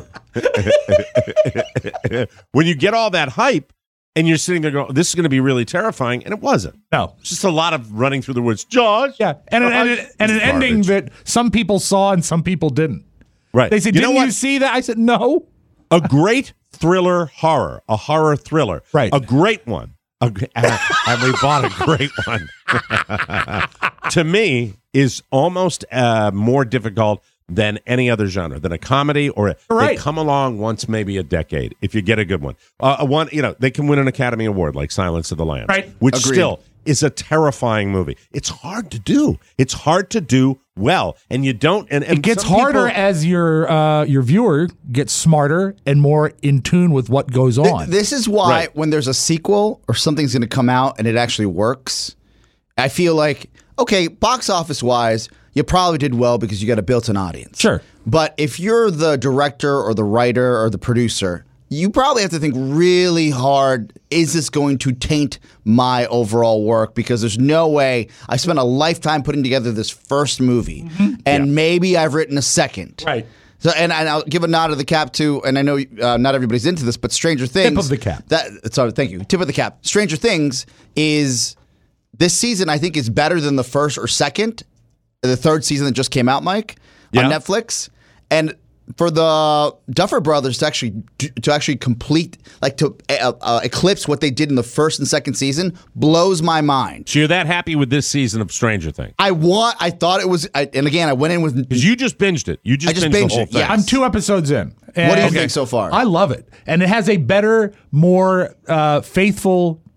when you get all that hype, and you're sitting there going, "This is going to be really terrifying," and it wasn't. No, it's just a lot of running through the woods. Josh, yeah, and an, and, an- and an It's ending garbage. that some people saw and some people didn't. Right? They said, You know "Didn't you what? see that?" I said, "No." A great thriller horror, a horror thriller, Right? A great one. A, gr- and we bought a great one. To me, is almost uh, more difficult than any other genre, than a comedy or a, they Right. come along once maybe a decade if you get a good one. Uh, a one, you know, they can win an Academy Award like Silence of the Lambs, Right. which Agreed. still is a terrifying movie. It's hard to do. It's hard to do well, and you don't. And, and It gets some harder people- as your uh, your viewer gets smarter and more in tune with what goes Th- on. This is why Right. when there's a sequel or something's going to come out and it actually works, I feel like, okay, box office wise, you probably did well because you got a built-in audience. Sure. But if you're the director or the writer or the producer, you probably have to think really hard, is this going to taint my overall work? Because there's no way I spent a lifetime putting together this first movie and maybe I've written a second. Right. So, and, and I'll give a nod of the cap to, and I know uh, not everybody's into this, but Stranger Things. of the cap. That, sorry, thank you. Tip of the cap. Stranger Things is, this season I think is better than the first or second, the third season that just came out, Mike, on Yeah. Netflix. And for the Duffer Brothers to actually to actually complete, like to uh, uh, eclipse what they did in the first and second season, blows my mind. So you're that happy with this season of Stranger Things? I want. I thought it was, I, and again, I went in with. Because you just binged it. You just, I just binged, binged the whole it, thing. yeah. I'm two episodes in. What do you And think so far? I love it, and it has a better, more uh, faithful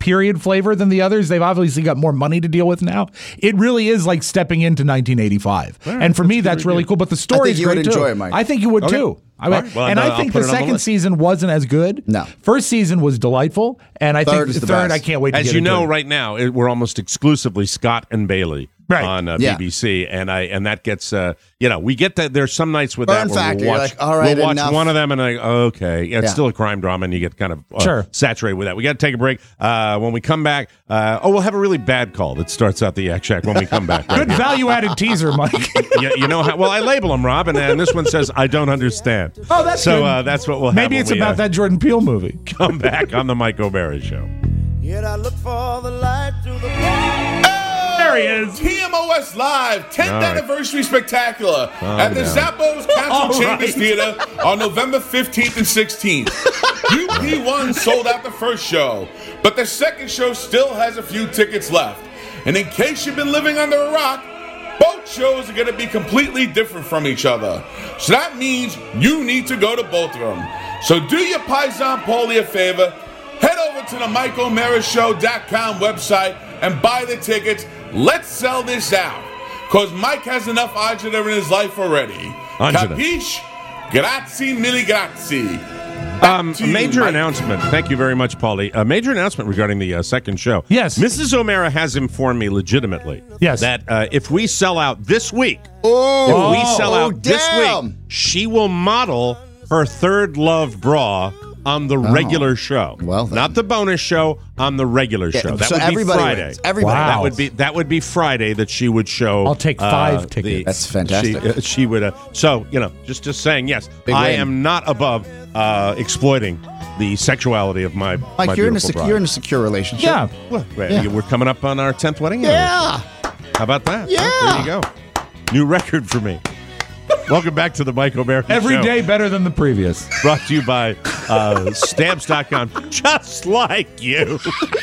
period flavor than the others. They've obviously got more money to deal with now. It really is like stepping into nineteen eighty-five. Right, and for me, that's that's really review. cool. But the I story think is you great would too. enjoy it, Mike. I think you would Okay. too. I, All right. Well, and then I I'll think put the it on the second list. season wasn't as good. No. First season was delightful, and I Third think is the the third, best. I can't wait to As get you into know, it. right now it, we're almost exclusively Scott and Bailey Right. on uh, Yeah. B B C, and I and that gets uh, you know we get that. There's some nights with Burn that where factor, we'll you're watch, like, all right, we'll watch enough. one of them, and I okay, yeah, it's Yeah. still a crime drama, and you get kind of uh, Sure. saturated with that. We got to take a break. Uh, when we come back, uh, oh, we'll have a really bad call that starts out the Yak Shack when we come back. Right Good here. value-added teaser, Mike. you, you know how well I label them, Rob, and, and this one says I don't understand. Oh, that's so good. uh, that's what we'll have. Maybe when it's we, about uh, that Jordan Peele movie. Come back on the Mike O'Mara Show. Yet I look for the light through the There he is. T M O S Live, tenth All right. Anniversary Spectacular Calm at the down. Zappos Council All Chambers right. Theater on November fifteenth and sixteenth. U P one sold out the first show, but the second show still has a few tickets left. And in case you've been living under a rock, both shows are going to be completely different from each other. So that means you need to go to both of them. So do your Paisan Paulie a favor. Head over to the Mike O'Mara Show dot com website and buy the tickets. Let's sell this out. Because Mike has enough agita in his life already. Agita. Capiche? Grazie mille grazie. Um, to a you, major Mike. announcement. Thank you very much, Paulie. A major announcement regarding the uh, second show. Yes. Missus O'Mara has informed me legitimately Yes. that uh, if we sell out this week, Oh, if we sell oh, out this damn. week, she will model her Third Love bra on the regular show. Oh. Well, then. not the bonus show, on the regular Yeah, show. That so would be everybody Friday. wins. Everybody Wow. That would be that would be Friday that she would show. I'll take uh, five the- tickets. That's fantastic. She, uh, she would. Uh, so you know, just just saying yes. Big I win. am not above uh, exploiting the sexuality of my Mike, my you're in, a beautiful sec- bride. you're in a secure relationship. Yeah. Well, wait, Yeah. We're coming up on our tenth wedding Yeah. anniversary. How about that? Yeah. Oh, there you go. New record for me. Welcome back to the Mike O'Mara Every Show. day better than the previous. Brought to you by uh, Stamps dot com. Just like you.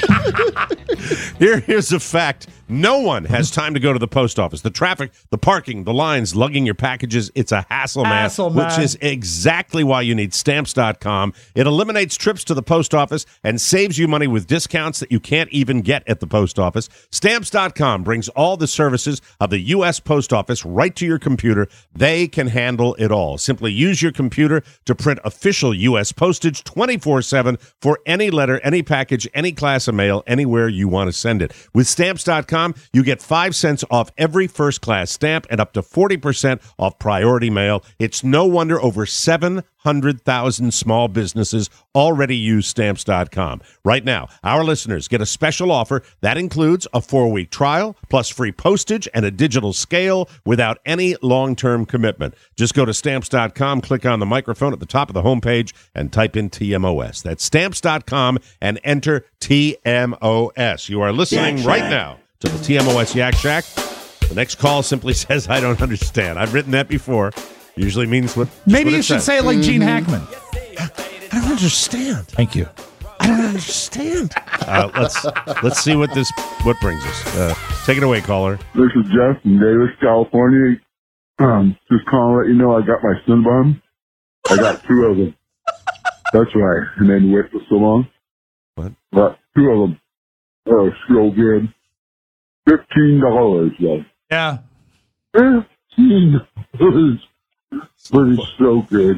Here, here's a fact. No one has time to go to the post office. The traffic, the parking, the lines, lugging your packages, it's a hassle, man. Hassle, man. Which is exactly why you need Stamps dot com. It eliminates trips to the post office and saves you money with discounts that you can't even get at the post office. Stamps dot com brings all the services of the U S Post Office right to your computer. They can handle it all. Simply use your computer to print official U S postage twenty-four seven for any letter, any package, any class of mail, anywhere you want to send it. With Stamps dot com, you get five cents off every first-class stamp and up to forty percent off priority mail. It's no wonder over seven hundred thousand small businesses already use Stamps dot com. Right now, our listeners get a special offer that includes a four-week trial, plus free postage and a digital scale without any long-term commitment. Just go to Stamps dot com, click on the microphone at the top of the homepage, and type in T M O S. That's Stamps dot com and enter T M O S. You are listening right now to the T M O S Yak Shack. The next call simply says, I don't understand. I've written that before. Usually means what. just Maybe what you it should says. say it like Gene Hackman. I don't understand. Thank you. I don't understand. Uh, let's let's see what this what brings us. Uh, take it away, caller. This is Jeff from Davis, California. Um, just calling to let you know I got my Cinnabon. I got two of them. That's right. And then wait for so long. What? Got two of them. Oh, so good. Fifteen dollars, though. Yeah. Fifteen dollars. But it's so good.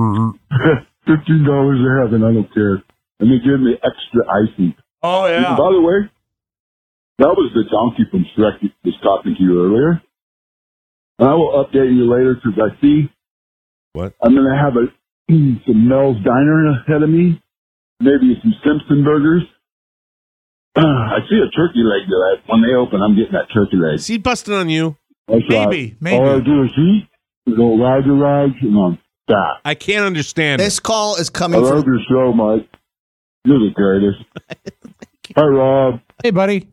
Fifteen dollars a heaven. I don't care. And they give me extra icing. Oh, And by the way, that was the donkey from Shrek that was talking to you earlier. And I will update you later because I see What? I'm going to have a some Mel's Diner ahead of me, maybe some Simpson burgers. I see a turkey leg that I, when they open, I'm getting that turkey leg. Is he busting on you? That's Maybe, right. maybe. All I do is eat, go ride the rides, and I'm fat. I can't understand. This call is I coming love from. your show, Mike. You're the greatest. Hi, Rob. Hey, buddy.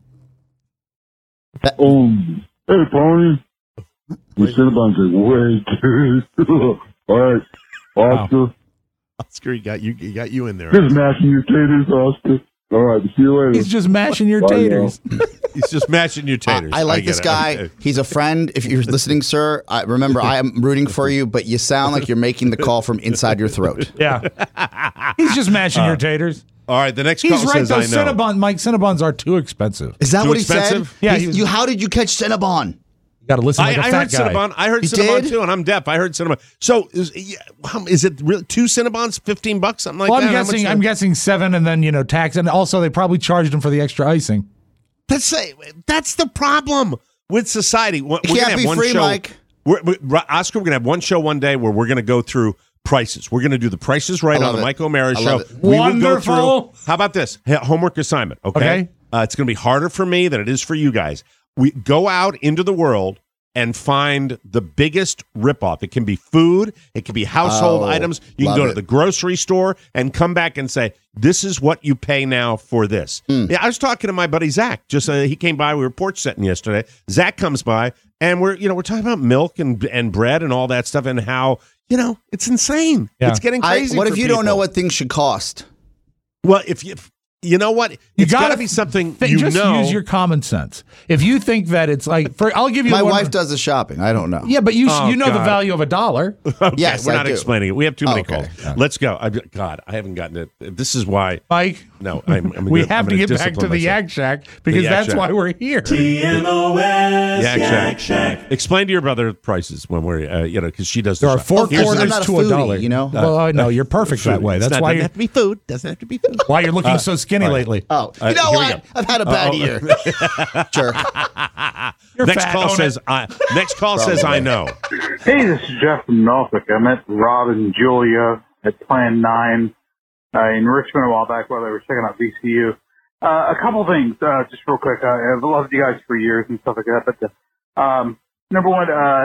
Um, hey, Pony. The Cinnabons are way too. All right, Oscar. Oscar, he got you. He got you in there. Just mashing your taters, Oscar. All right, see you later. He's just mashing your Bye, taters. He's just mashing your taters. I like get this it. guy. Okay. He's a friend. If you're listening, sir, I, remember I am rooting for you, but you sound like you're making the call from inside your throat. Yeah. He's just mashing your taters. All right, the next He's call right, says though. I know. Cinnabon, Mike, Cinnabons are too expensive. Is that Too what expensive? he said? Yeah, He's- he was- you. How did you catch Cinnabon? You got to listen like I, a I fat heard guy. Cinnabon. I heard You Cinnabon did? too, and I'm deaf. I heard Cinnabon. So is, yeah, how- is it really two Cinnabons, fifteen bucks, something like Well, that? I'm How much guessing. is I'm it? guessing seven, and then you know tax, and also they probably charged him for the extra icing. That's that's the problem with society. We're It gonna can't have be one free, show. Mike. We're, we Oscar, we're gonna have one show one day where we're gonna go through prices. We're gonna do the prices right I on love the it. Mike O'Mara I show. love it. We will go Wonderful. through. How about this Hey, homework assignment? Okay, Okay. Uh, it's gonna be harder for me than it is for you guys. We go out into the world and find the biggest ripoff. It can be food. It can be household Oh, items. You can love go to it. the grocery store and come back and say, this is what you pay now for this. Hmm. Yeah, I was talking to my buddy Zach. Just uh, he came by. We were porch setting yesterday. Zach comes by, and we're you know we're talking about milk and and bread and all that stuff, and how you know it's insane. Yeah. It's getting I, crazy. what for if you don't know people. what things should cost? Well, if you you know what, You it's got to gotta be something Th- you just know. use your common sense. If you think that it's like, for I'll give you My one- wife does the shopping. I don't know. Yeah, but you Oh, you know the God. value of a dollar. Okay, Yes, we're I not do. explaining it. We have too many Okay. calls. Let's go. I, God, I haven't gotten it. This is why. Mike, No, I'm. I'm we gonna- have I'm to gonna get back to discipline the myself. Yak Shack because Yak that's Shack. why we're here. Yak Shack. Explain to your brother prices when we're, uh, you know, because she does. There the are shop. four Of course, I'm quarters not a to a foodie, dollar. you know? Well, I know you're perfect that way. It's That's not- why doesn't you're, have to be food. Doesn't have to be food. why you're looking so skinny all right. lately. Oh, you Uh, know here we what? go. I've had a bad Oh. year. Jerk. You're Next fat, call own says it. I. Next call says I know. Hey, this is Jeff from Norfolk. I met Rob and Julia at Plan nine uh, in Richmond a while back while they were checking out V C U. Uh, a couple things, uh, just real quick. Uh, I've loved you guys for years and stuff like that. But uh, um, number one, uh,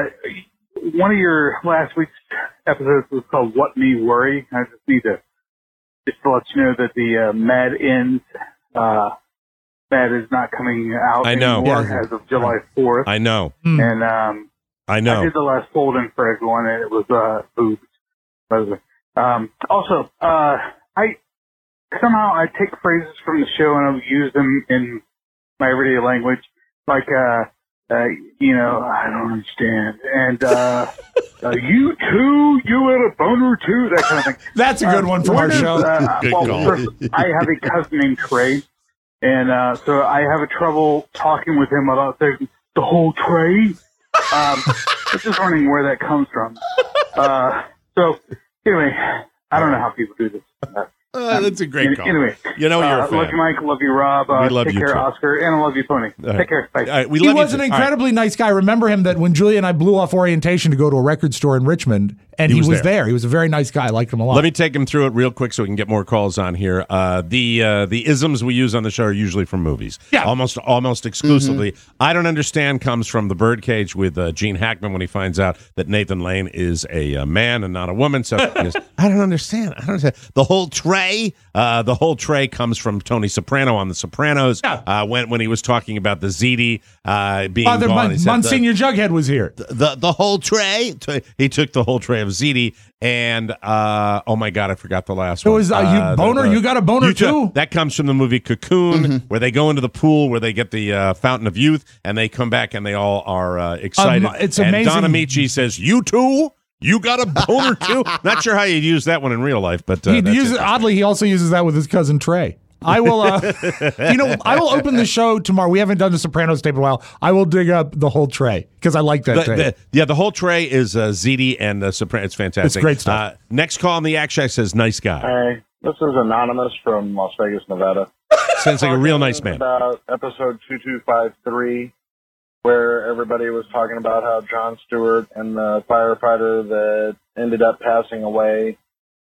one of your last week's episodes was called "What Me Worry." I just need to just to let you know that the uh, Mad Ends uh, Mad is not coming out I know. anymore Yeah. as of July fourth. I know. Hmm. And um, I I know. did the last fold-in for everyone, and it was uh, boobs. By the way. Um, also, uh, I somehow I take phrases from the show and I use them in my everyday language, like uh, uh, you know, I don't understand, and uh, uh, you too, you had a boner too, that kind of thing. That's a good Uh, one from our what is, show. Uh, Good well, call. first, I have a cousin named Trey, and uh, so I have a trouble talking with him about saying the whole Trey. Um, I'm just wondering where that comes from. Uh, so anyway, I don't know how people do this. Uh, Uh, that's a great any- call. Anyway, You know you're a uh, fan. love you, Mike. Love you, Rob. Uh, We love take you, care, too. Oscar, and I love you, Tony. All right. Take care. Bye. All right, we He love was you an too. All right. incredibly nice guy. Remember him that when Julie and I blew off orientation to go to a record store in Richmond, and He he, was was, there. there. He was a very nice guy. I liked him a lot. Let me take him through it real quick so we can get more calls on here. Uh, the uh, the isms we use on the show are usually from movies. Yeah. Almost almost exclusively. I don't understand comes from The Birdcage with uh, Gene Hackman when he finds out that Nathan Lane is a, uh man and not a woman. So he goes, I don't understand. I don't understand. The whole tray, uh, the whole tray comes from Tony Soprano on The Sopranos Yeah. uh, when when he was talking about the ziti uh, being Father gone. Mon- He said the- Monsignor Jughead was here. the the whole tray. He took the whole tray of ziti, and uh, oh my god, I forgot the last It one. was, uh, you the- boner? the- You got a boner you took- too? That comes from the movie Cocoon, where they go into the pool, where they get the uh, fountain of youth, and they come back and they all are uh, excited. Um, it's and amazing. Don Amici says, "You too." You got a boner too? Not sure how you'd use that one in real life, but uh, He that's uses it. oddly. He also uses that with his cousin Trey. I will, uh, you know, I will open the show tomorrow. We haven't done the Sopranos tape in a while. I will dig up the whole tray because I like that The- tape. the- yeah, the whole tray is uh, ziti and uh, Soprano. It's fantastic. It's great stuff. Uh, next call on the Yak Shack says, "Nice guy." Hey, this is Anonymous from Las Vegas, Nevada. Sounds like a real nice man. About episode two two five three, where everybody was talking about how Jon Stewart and the firefighter that ended up passing away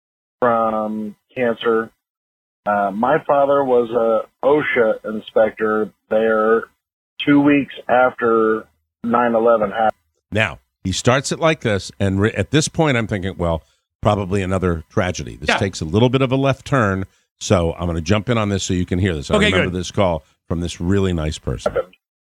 from cancer. Uh, my father was a OSHA inspector there two weeks after nine eleven happened. Now, he starts it like this, and re- at this point, I'm thinking, well, probably another tragedy. This Yeah. takes a little bit of a left turn, so I'm going to jump in on this so you can hear this. I Okay, remember good. this call from this really nice person.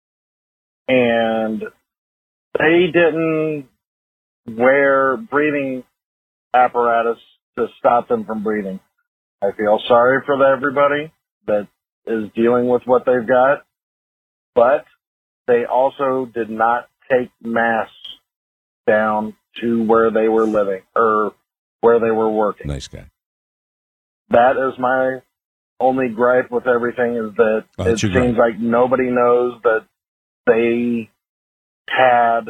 And they didn't wear breathing apparatus to stop them from breathing. I feel sorry for everybody that is dealing with what they've got, but they also did not take masks down to where they were living or where they were working. Nice guy. That is my only gripe with everything is that Oh, it that's your seems like nobody knows that they had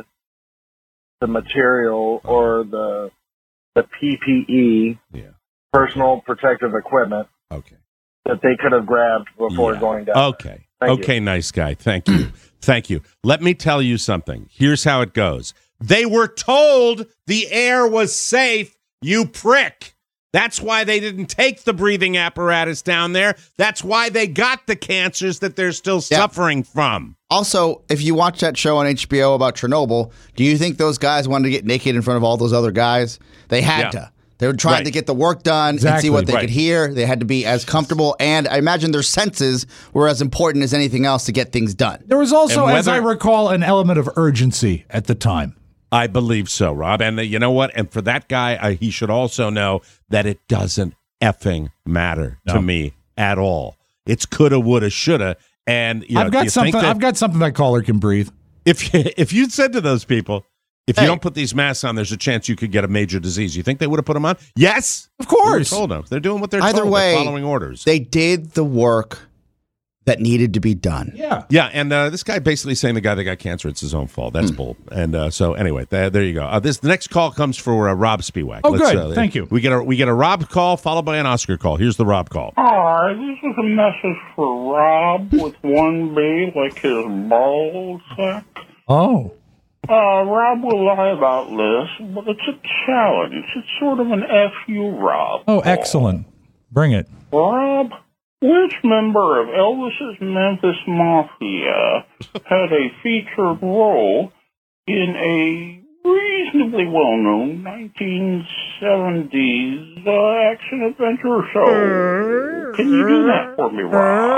the material or the the P P E, yeah. personal protective equipment, okay. that they could have grabbed before Yeah. going down. Okay. Thank okay, nice guy. Thank you. Thank you. Let me tell you something. Here's how it goes. They were told the air was safe, you prick. That's why they didn't take the breathing apparatus down there. That's why they got the cancers that they're still Yeah. suffering from. Also, if you watch that show on H B O about Chernobyl, do you think those guys wanted to get naked in front of all those other guys? They had Yeah. to. They were trying Right. to get the work done and see Exactly. what they Right. could hear. They had to be as comfortable, and I imagine their senses were as important as anything else to get things done. There was also, And as I whether- recall, an element of urgency at the time. I believe so, Rob. And uh, you know what? And for that guy, uh, he should also know that it doesn't effing matter No. to me at all. It's coulda, woulda, shoulda. And you know, I've do got you something. think that I've got something that caller can breathe. if if you'd said to those people, if Hey. you don't put these masks on, there's a chance you could get a major disease. You think they would have put them on? Yes, Of course. Told them they're doing what they're Either told. way, They're following orders. They did the work that needed to be done. Yeah. Yeah, and uh, this guy basically saying the guy that got cancer, it's his own fault. That's bull. And uh, so anyway, th- there you go. Uh, this the next call comes for uh, Rob Spiewak. Oh, Let's, good. uh, Thank you. We get a we get a Rob call followed by an Oscar call. Here's the Rob call. Hi, this is a message for Rob with one B, like his ball sack. Oh. Uh, Rob will lie about this, but it's a challenge. It's sort of an F you, Rob. Oh, excellent. Bring it. Rob, which member of Elvis's Memphis Mafia had a featured role in a reasonably well-known nineteen seventies uh, action-adventure show? Can you do that for me,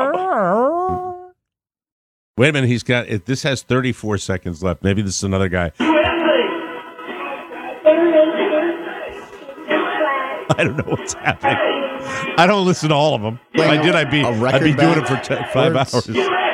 Rob? Wait a minute, he's got it. This has thirty-four seconds left. Maybe this is another guy. I don't know what's happening. I don't listen to all of them. If I did, I'd be A record I'd be doing it for back ten, five words? hours.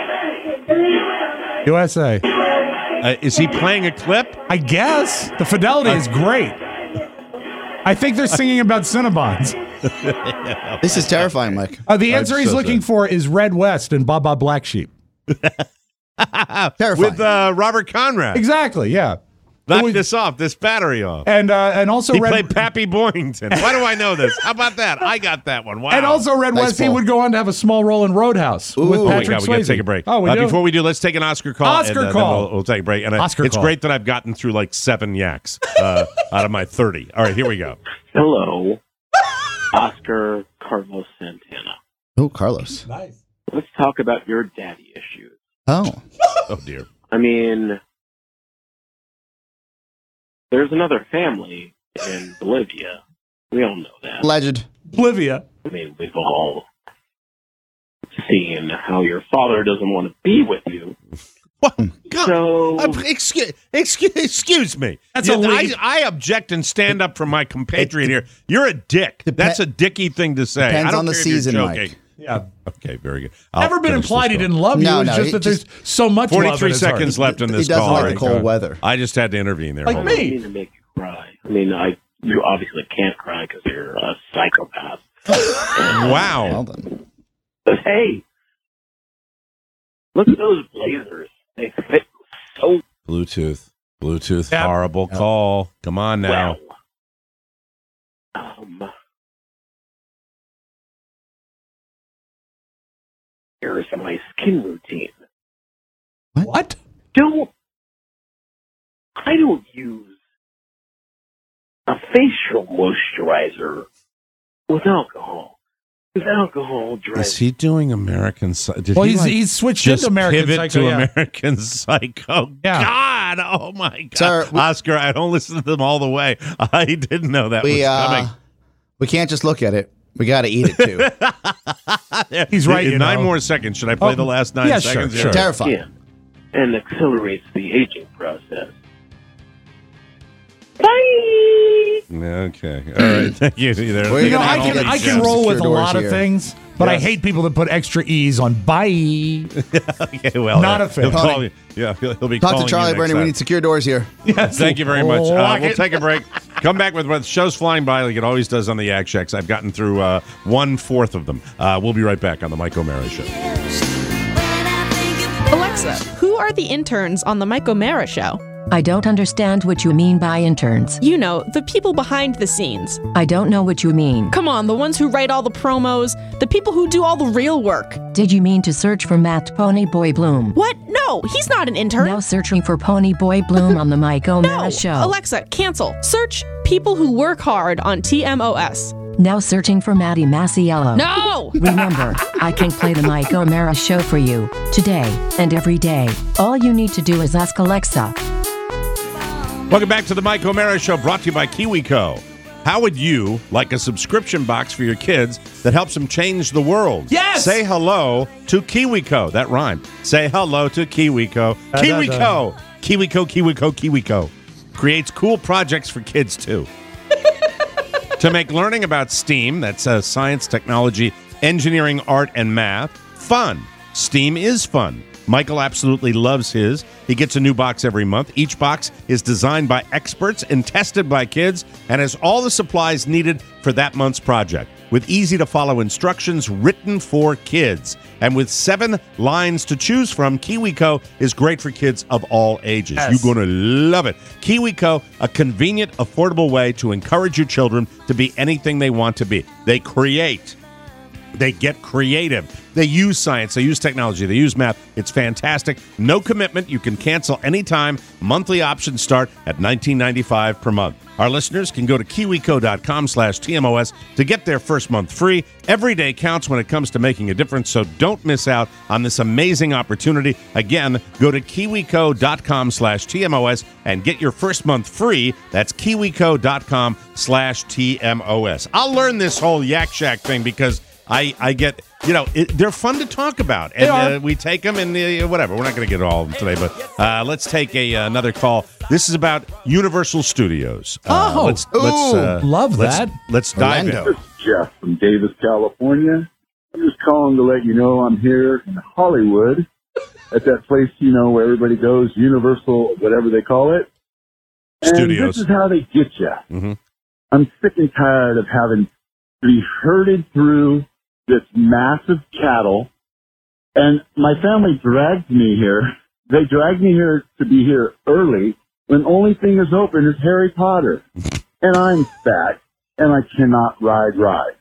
U S A. Uh, is he playing a clip? I guess the fidelity is great. I think they're singing about Cinnabons. This is terrifying, Mike. Uh, the I'm answer he's so looking for is Red West and Baba Black Sheep. Terrifying. With uh, Robert Conrad. Exactly. Yeah. Knock we- this off, this battery off. And uh, and also He Red played Pappy Boyington. Why do I know this? How about that? I got that one. Wow. and also Red Nice West. He pull. would go on to have a small role in Roadhouse with Ooh. Oh my Patrick God, we got to Swayze. take a break. Oh, we uh, do? Before we do, let's take an Oscar call. Oscar and, uh, call. Then we'll, we'll take a break. And uh, Oscar it's call. great that I've gotten through like seven yaks uh, out of my thirty. All right, here we go. Hello, Oscar Carlos Santana. Oh, Carlos. Nice. Let's talk about your daddy issues. Oh. Oh, dear. I mean, there's another family in Bolivia. We all know that. Legend. Bolivia. I mean, we've all seen how your father doesn't want to be with you. What? God. So, Uh, excuse, excuse, excuse me. That's Yeah, a I, lead. I object and stand up for my compatriot here. You're a dick. That's a dicky thing to say. Depends I don't on the care if you're season, joking. Mike. Yeah. Okay, very good. I'll Never been finish implied this he call. didn't love you. No, it's no, just he that just- there's so much love in forty-three his heart. seconds left in He this doesn't call. like All the right, cold go ahead. weather. I just had to intervene there. Like Hold I on. don't me. mean to make you cry. I mean, I you obviously can't cry because you're a psychopath. Wow. Well done. But hey, look at those blazers. They fit so Bluetooth. Bluetooth. Yep. Horrible call. Come on now. well. Um, here's my skin routine. What? Don't I don't use a facial moisturizer with alcohol. Because alcohol drives. Is he doing American Psycho? Did Well, he he's like he's switched just into American pivot Psycho. to yeah. American Psycho? Yeah. God, oh my God. Sir, we- Oscar, I don't listen to them all the way. I didn't know that We was uh, coming. we can't just look at it. We got to eat it too. He's right, In you nine know. more seconds. Should I play Oh, the last nine yeah, sure, seconds? sure. Terrifying. Yeah. And accelerates the aging process. Bye! Okay. All right. Thank you. There. We're You know, gonna I have to can get I some can roll with a secure lot doors of here. things, but I Yes. hate people that put extra e's on bye. Okay, well, Not uh, a fan. He'll call you. Yeah, he'll, he'll be Talk calling to Charlie you next Brandon. We time. need secure doors here. Yes. Thank you very much. Uh, Lock we'll it. take a break. Come back with the show's flying by like it always does on the Yak Shacks. I've gotten through uh, one-fourth of them. Uh, we'll be right back on the Mike O'Mara Show. Alexa, who are the interns on the Mike O'Mara Show? I don't understand what you mean by interns. You know, the people behind the scenes. I don't know what you mean. Come on, the ones who write all the promos, the people who do all the real work. Did you mean to search for Matt Ponyboy Bloom? What? No, he's not an intern. Now searching for Ponyboy Bloom on the Mike O'Mara no. Show. Alexa, cancel. Search people who work hard on T M O S. Now searching for Maddie Masiello. No! Remember, I can play the Mike O'Mara Show for you, today and every day. All you need to do is ask Alexa. Welcome back to the Mike O'Mara Show, brought to you by KiwiCo. How would you like a subscription box for your kids that helps them change the world? Yes! Say hello to KiwiCo. That rhymed. Say hello to KiwiCo. Da, KiwiCo. da, da. KiwiCo, KiwiCo, KiwiCo. Creates cool projects for kids, too. To make learning about STEAM, that's uh, science, technology, engineering, art, and math, fun. STEAM is fun. Michael absolutely loves his. He gets a new box every month. Each box is designed by experts and tested by kids and has all the supplies needed for that month's project, with easy-to-follow instructions written for kids. And with seven lines to choose from, KiwiCo is great for kids of all ages. Yes. You're going to love it. KiwiCo, a convenient, affordable way to encourage your children to be anything they want to be. They create. They get creative. They use science. They use technology. They use math. It's fantastic. No commitment. You can cancel anytime. Monthly options start at nineteen ninety-five dollars per month. Our listeners can go to kiwico.com slash TMOS to get their first month free. Every day counts when it comes to making a difference, so don't miss out on this amazing opportunity. Again, go to kiwico.com slash TMOS and get your first month free. That's kiwico.com slash TMOS. I'll learn this whole Yak Shack thing because I, I get, you know, it, they're fun to talk about. And uh, we take them and uh, whatever. We're not going to get all of them today, but uh, let's take a uh, another call. This is about Universal Studios. Uh, Oh, let's, let's, uh, love let's, that. Let's dive This in. is Jeff from Davis, California. I'm just calling to let you know I'm here in Hollywood at that place, you know, where everybody goes, Universal, whatever they call it. And Studios. this is how they get you. Mm-hmm. I'm sick and tired of having to be herded through this massive cattle, and my family dragged me here. They dragged me here to be here early when the only thing is open is Harry Potter. And I'm fat, and I cannot ride rides.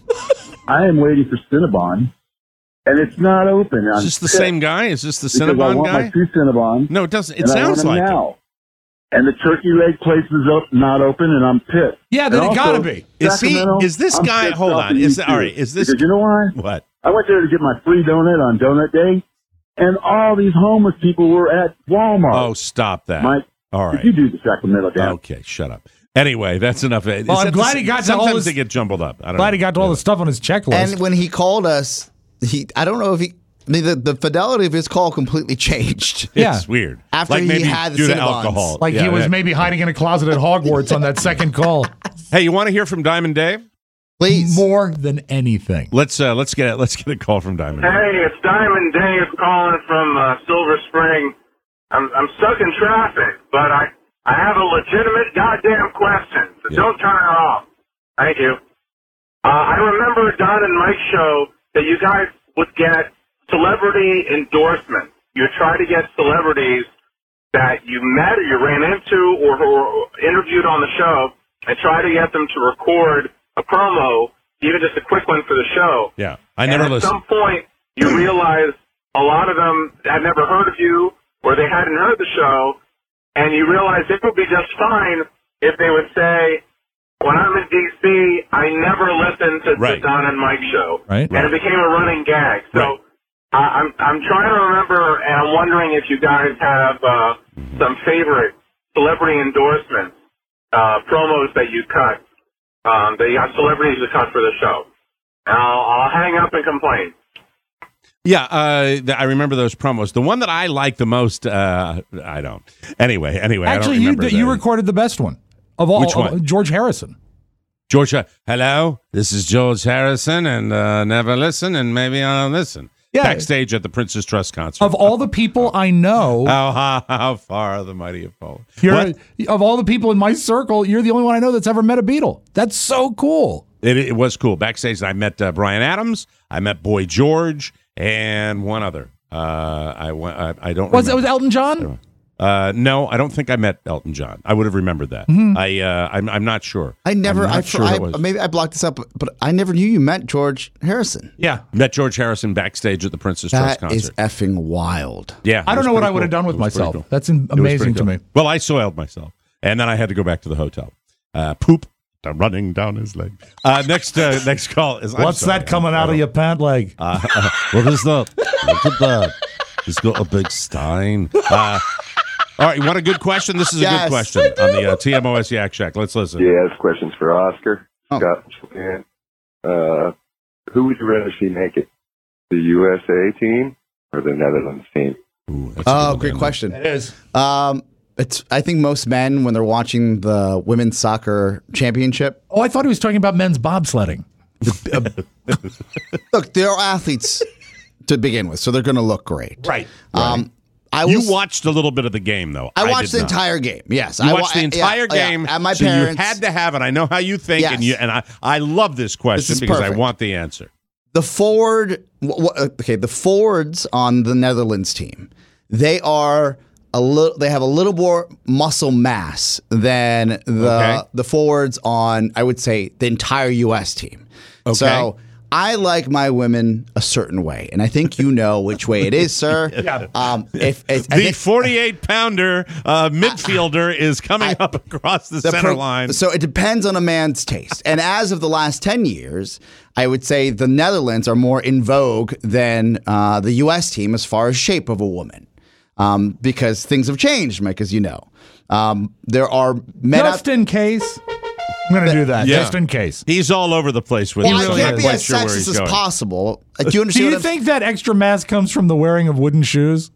I am waiting for Cinnabon, and it's not open. Is I'm this the pissed same guy? Is this the because I Cinnabon want guy? my two Cinnabons. No, it doesn't. It and I want sounds them like now. it. And the turkey leg place is up, not open, and I'm pissed. Yeah, then And it gotta also, be. Is he? Sacramento, Is this I'm guy? pissed Hold off on. at Is you all too. right? Is this? Because you know why? What? I went there to get my free donut on Donut Day, and all these homeless people were at Walmart. Oh, stop that. Mike, all right. If you do the Sacramento dance. Okay, shut up. Anyway, that's enough. Well, Is I'm that glad the- he got to all Sometimes his- they get jumbled up. I don't Glad know. he got to all the stuff on his checklist. And when he called us, he I don't know if he. I mean, the, the fidelity of his call completely changed. Yeah. It's weird. After like he maybe had the due to Cinnabons. alcohol. like Yeah, he was yeah. maybe hiding in a closet at Hogwarts on that second call. Hey, you want to hear from Diamond Dave? Please. More than anything. Let's uh, let's get let's get a call from Diamond Dave. Hey, it's Diamond Dave calling from uh, Silver Spring. I'm I'm stuck in traffic, but I I have a legitimate goddamn question. So Yeah. don't turn it off. Thank you. Uh, I remember Don and Mike's show that you guys would get celebrity endorsements. You would try to get celebrities that you met or you ran into or, or interviewed on the show and try to get them to record a promo, even just a quick one for the show. Yeah, I never and at listened. some point, you realize a lot of them had never heard of you or they hadn't heard the show, and you realize it would be just fine if they would say, when I'm in D C, I never listened to Right. the Don and Mike show. Right. And it became a running gag. So Right. I I'm, I'm trying to remember, and I'm wondering if you guys have uh, some favorite celebrity endorsements, uh, promos that you cut, um, that you got celebrities to cut for the show. And I'll, I'll hang up and complain. Yeah, uh, th- I remember those promos. The one that I like the most, uh, I don't. Anyway, anyway, Actually, I don't you remember you that. recorded the best one of all. Which one? of George Harrison. George, uh, hello, this is George Harrison, and uh, never listen, and maybe I'll listen. Yeah. backstage at the Princess Trust concert. Of all the people I know, how, how, how far the mighty have fallen. you're, of all the people in my circle, you're the only one I know that's ever met a Beatle. That's so cool. It, it was cool. Backstage, I met uh, Bryan Adams, I met Boy George, and one other. Uh, I, went, I I don't Was it remember. was Elton John? Uh, no, I don't think I met Elton John. I would have remembered that. Mm-hmm. I uh, I'm I'm not sure. I never. I'm not I, sure I, it was. maybe I blocked this up, but I never knew you met George Harrison. Yeah, met George Harrison backstage at the Princess Trust That concert. is effing wild. Yeah, I it don't was know what pretty I would have cool. done with It was pretty myself. cool. That's It was amazing pretty to cool. me. Well, I soiled myself, and then I had to go back to the hotel. Uh, poop. I'm running down his leg. Uh, next, uh, next call is. I'm What's sorry, that coming I- I out of don't- your pant leg? Uh, uh, what is that? Look at that. He's got a big stein. Uh, all right, you want a good question? This is a Yes, good question on the uh, T M O S Yak Shack. Let's listen. Yeah, this question's for Oscar. Scott from Spokane. Uh, who would you rather see make it? The U S A team or the Netherlands team? Oh, great question. It is. Um, it's. I think most men, when they're watching the women's soccer championship, Oh, I thought he was talking about men's bobsledding. look, they're athletes to begin with, so they're going to look great. Right. Um, I you was, watched a little bit of the game, though. I watched did the not. entire game. Yes, You I watched wa- the entire yeah, yeah, game at my so parents. you had to have it. I know how you think, and you Yes. and I. I love this question is because I perfect. want the answer. The forward, wh- wh- okay, the forwards on the Netherlands team, they are a little. They have a little more muscle mass than the Okay. the forwards on, I would say, the entire U S team. Okay. So I like my women a certain way, and I think you know which way it is, sir. Yeah. Um, if, if I The think- forty-eight pounder uh, midfielder is coming up across the, the center pro- line. So it depends on a man's taste. And as of the last ten years, I would say the Netherlands are more in vogue than uh, the U S team as far as shape of a woman. Um, because things have changed, Mike, as you know. Um, there are men Just out in case. I'm going to do that, Yeah. just in case. He's all over the place with Well, it. I so can't I'm be quite as sure where sexist he's as going. possible. Uh, Do you Do understand? you what I'm- think that extra mass comes from the wearing of wooden shoes?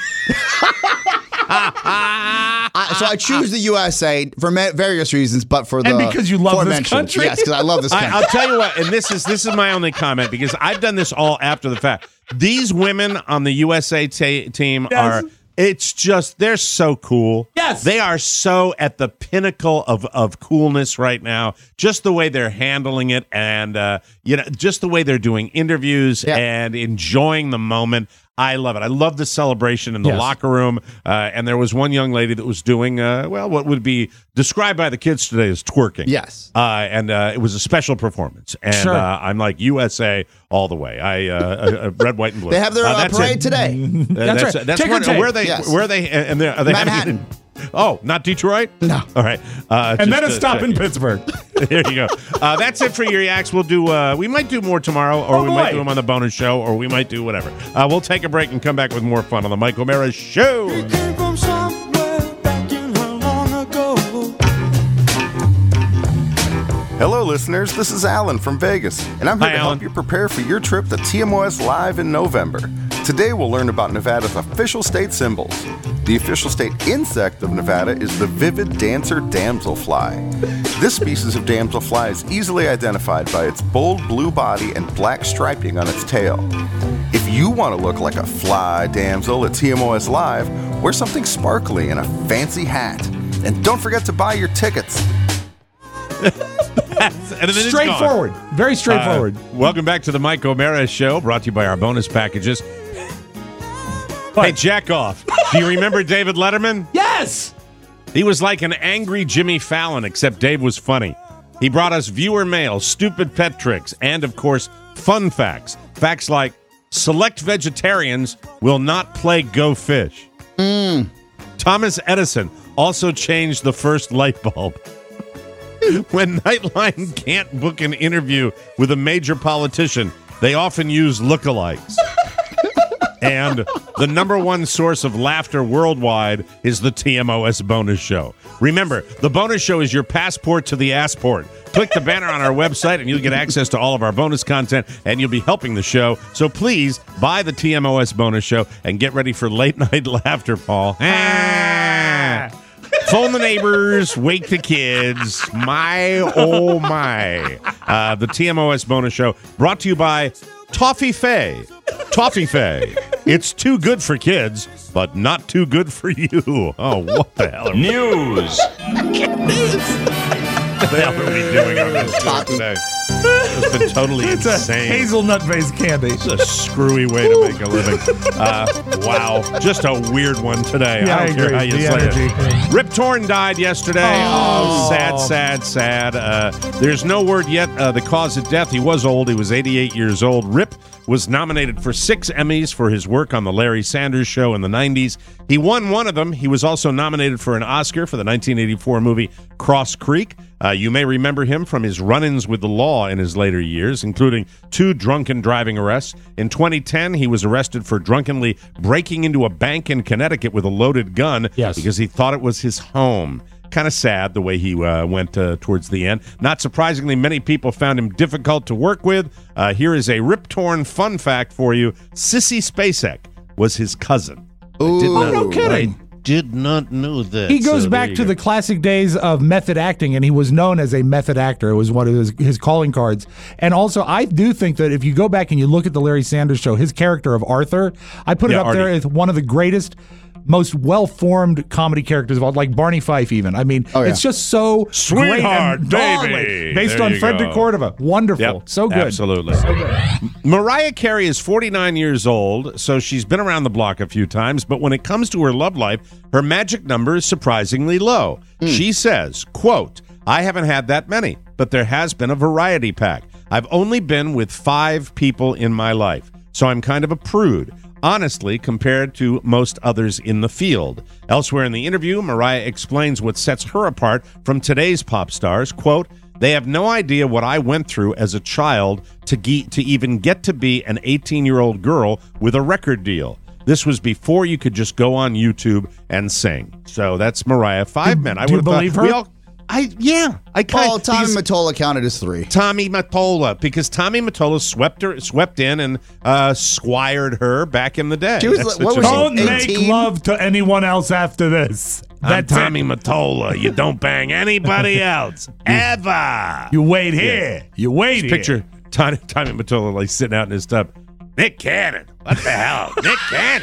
I, so I choose the U S A for ma- various reasons, but for the And because you love this aforementioned- country? Yes, because I love this I, country. I'll tell you what, and this is this is my only comment because I've done this all after the fact. These women on the U S A ta- team Yes. are. It's just they're so cool. Yes. They are so at the pinnacle of, of coolness right now. Just the way they're handling it, and uh, you know, just the way they're doing interviews Yeah. and enjoying the moment. I love it. I love the celebration in the Yes. locker room. Uh, and there was one young lady that was doing, uh, well, what would be described by the kids today as twerking. Yes. Uh, and uh, it was a special performance. And Sure. uh, I'm like, U S A all the way. I uh, uh, red, white, and blue. They have their Uh, uh, that's parade it. today. Uh, That's that's right. That's Ticker one, tape. where are they? Yes. Where are they? And they're, are they having- Manhattan. Oh, not Detroit? No. All right. Uh, And just, then a uh, stop in checking. Pittsburgh. There you go. Uh, that's it for your yaks. We'll do. Uh, we might do more tomorrow, or Oh, we might boy. do them on the bonus show, or we might do whatever. Uh, we'll take a break and come back with more fun on the Mike O'Mara Show. Came from somewhere back in how long ago. Hello, listeners. This is Alan from Vegas, and I'm here Hi, to Alan. help you prepare for your trip to T M O S Live in November. Today, we'll learn about Nevada's official state symbols. The official state insect of Nevada is the vivid dancer damselfly. This species of damselfly is easily identified by its bold blue body and black striping on its tail. If you want to look like a fly damsel at T M O S Live, wear something sparkly and a fancy hat. And don't forget to buy your tickets. And then it's gone. Straightforward. Very straightforward. Uh, welcome back to the Mike O'Mara Show, brought to you by our bonus packages. Hey, jack off. Do you remember David Letterman? Yes. He was like an angry Jimmy Fallon, except Dave was funny. He brought us viewer mail, stupid pet tricks, and, of course, fun facts. Facts like select vegetarians will not play Go Fish. Mm. Thomas Edison also changed the first light bulb. When Nightline can't book an interview with a major politician, they often use lookalikes. And the number one source of laughter worldwide is the T M O S Bonus Show. Remember, the Bonus Show is your passport to the assport. Click the banner on our website and you'll get access to all of our bonus content and you'll be helping the show. So please buy the T M O S Bonus Show and get ready for late night laughter, Paul. Ah. Phone the neighbors, wake the kids. My, oh my. Uh, the T M O S Bonus Show brought to you by Toffee Faye. Toffee Fay. It's too good for kids, but not too good for you. Oh, what the hell? Are we News. What the hell are we doing on this show today? It's been totally It's insane. a hazelnut-based candy. It's a screwy way to make a living. Uh, wow. Just a weird one today. Yeah, I don't I care agree. how you The say energy. it. Rip Torn died yesterday. Oh, Oh. sad, sad, sad. Uh, there's no word yet uh, the cause of death. He was old. He was eighty-eight years old. Rip was nominated for six Emmys for his work on The Larry Sanders Show in the nineties. He won one of them. He was also nominated for an Oscar for the nineteen eighty-four movie Cross Creek. Uh, you may remember him from his run-ins with the law in his later years, including two drunken driving arrests. In twenty ten, he was arrested for drunkenly breaking into a bank in Connecticut with a loaded gun Yes. because he thought it was his home. Kind of sad the way he uh, went uh, towards the end. Not surprisingly, many people found him difficult to work with. Uh, here is a Rip Torn fun fact for you. Sissy Spacek was his cousin. Ooh. Did Oh, not- no kidding. I did not know that. He goes So there back you to go. the classic days of method acting, and he was known as a method actor. It was one of his, his calling cards. And also, I do think that if you go back and you look at the Larry Sanders Show, his character of Arthur, I put it Yeah, up there Artie. as one of the greatest, most well-formed comedy characters of all, like Barney Fife even. I mean, Oh, yeah. it's just so Sweetheart, great and baby. gnarly, based There on you Fred go. de Cordova. Wonderful. Yep, So good. Absolutely. So good. Mariah Carey is forty-nine years old, so she's been around the block a few times, but when it comes to her love life, her magic number is surprisingly low. She says, quote, I haven't had that many, but there has been a variety pack. I've only been with five people in my life, so I'm kind of a prude. Honestly, compared to most others in the field. Elsewhere in the interview, Mariah explains what sets her apart from today's pop stars. Quote, they have no idea what I went through as a child to, ge- to even get to be an eighteen-year-old girl with a record deal. This was before you could just go on YouTube and sing. So that's Mariah. Five men. I do you would have believe thought, her? We all, I yeah. I kind Well, Tommy Mottola counted as three. Tommy Mottola, because Tommy Mottola swept her, swept in and uh, squired her back in the day. She was That's like- what what was you- Don't make eighteen? love to anyone else after this. I'm That's Tommy it. Mottola. You don't bang anybody else ever. You wait here. You wait here. Picture Tommy, Tommy Mottola like sitting out in his tub. Nick Cannon. What the hell? Nick Cannon.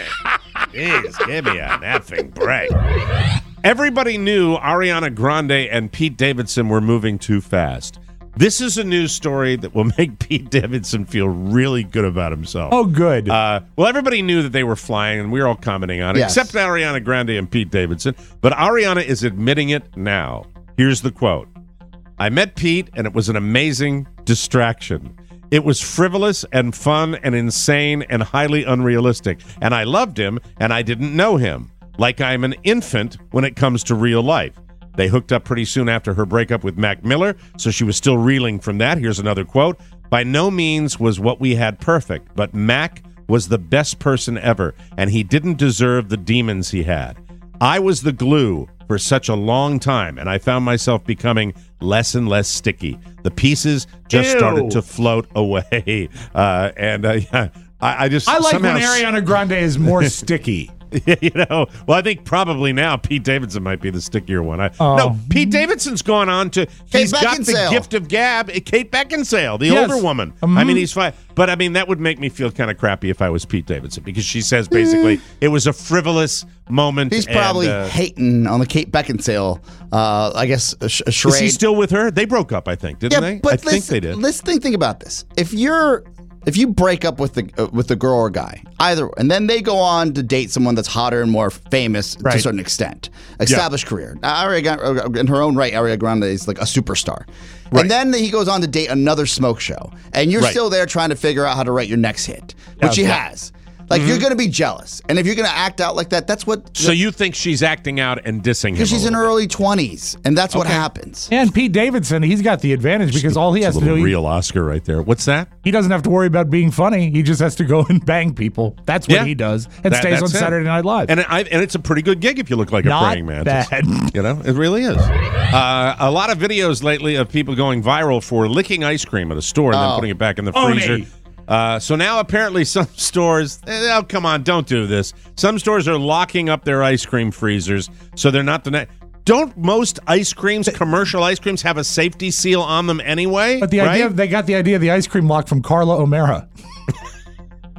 Jeez, give me an effing break. Everybody knew Ariana Grande and Pete Davidson were moving too fast. This is a news story that will make Pete Davidson feel really good about himself. Oh, good. Uh, well, everybody knew that they were flying, and we were all commenting on it, Yes. except Ariana Grande and Pete Davidson. But Ariana is admitting it now. Here's the quote. I met Pete, and it was an amazing distraction. It was frivolous and fun and insane and highly unrealistic. And I loved him, and I didn't know him. Like I'm an infant when it comes to real life. They hooked up pretty soon after her breakup with Mac Miller, so she was still reeling from that. Here's another quote. By no means was what we had perfect, but Mac was the best person ever, and he didn't deserve the demons he had. I was the glue for such a long time, and I found myself becoming less and less sticky. The pieces just Ew. started to float away. Uh, and uh, yeah, I, I just I like somehow when Ariana Grande is more sticky. you know, well, I think probably now Pete Davidson might be the stickier one. I, Oh. No, Pete Davidson's gone on to. He's got the Beckinsale. gift of gab. uh, Kate Beckinsale, the Yes. older woman. Mhm. I mean, he's fine. But I mean, that would make me feel kind of crappy if I was Pete Davidson because she says basically it was a frivolous moment. He's and, probably uh, hating on the Kate Beckinsale. Uh, I guess a, sh- a charade. Is he still with her? They broke up, I think, didn't yeah, they? but I listen, think they did. Let's think, think about this. If you're if you break up with the uh, with the girl or guy, either, and then they go on to date someone that's hotter and more famous to a Right. certain extent, established career. Now, Ariana, in her own right, Ariana Grande is like a superstar. Right. And then he goes on to date another smoke show, and you're Right. still there trying to figure out how to write your next hit, which he Yeah. has. Like you're going to be jealous, and if you're going to act out like that, that's what. So you think she's acting out and dissing him? Because she's a in her little early twenties, and that's what Okay. happens. And Pete Davidson, he's got the advantage because all he bit? has It's to a do, little he, real Oscar right there. What's that? he doesn't have to worry about being funny. He just has to go and bang people. That's what Yeah. he does and That- stays on that's it. Saturday Night Live. And I, and it's a pretty good gig if you look like a Not praying man. bad. You know, it really is. Uh, a lot of videos lately of people going viral for licking ice cream at a store and then Oh. putting it back in the Oni. freezer. Uh, so now apparently some stores, eh, oh, come on, don't do this. Some stores are locking up their ice cream freezers so they're not the next. Don't most ice creams, commercial ice creams, have a safety seal on them anyway? But the right? idea, they got the idea of the ice cream lock from Carla O'Mara.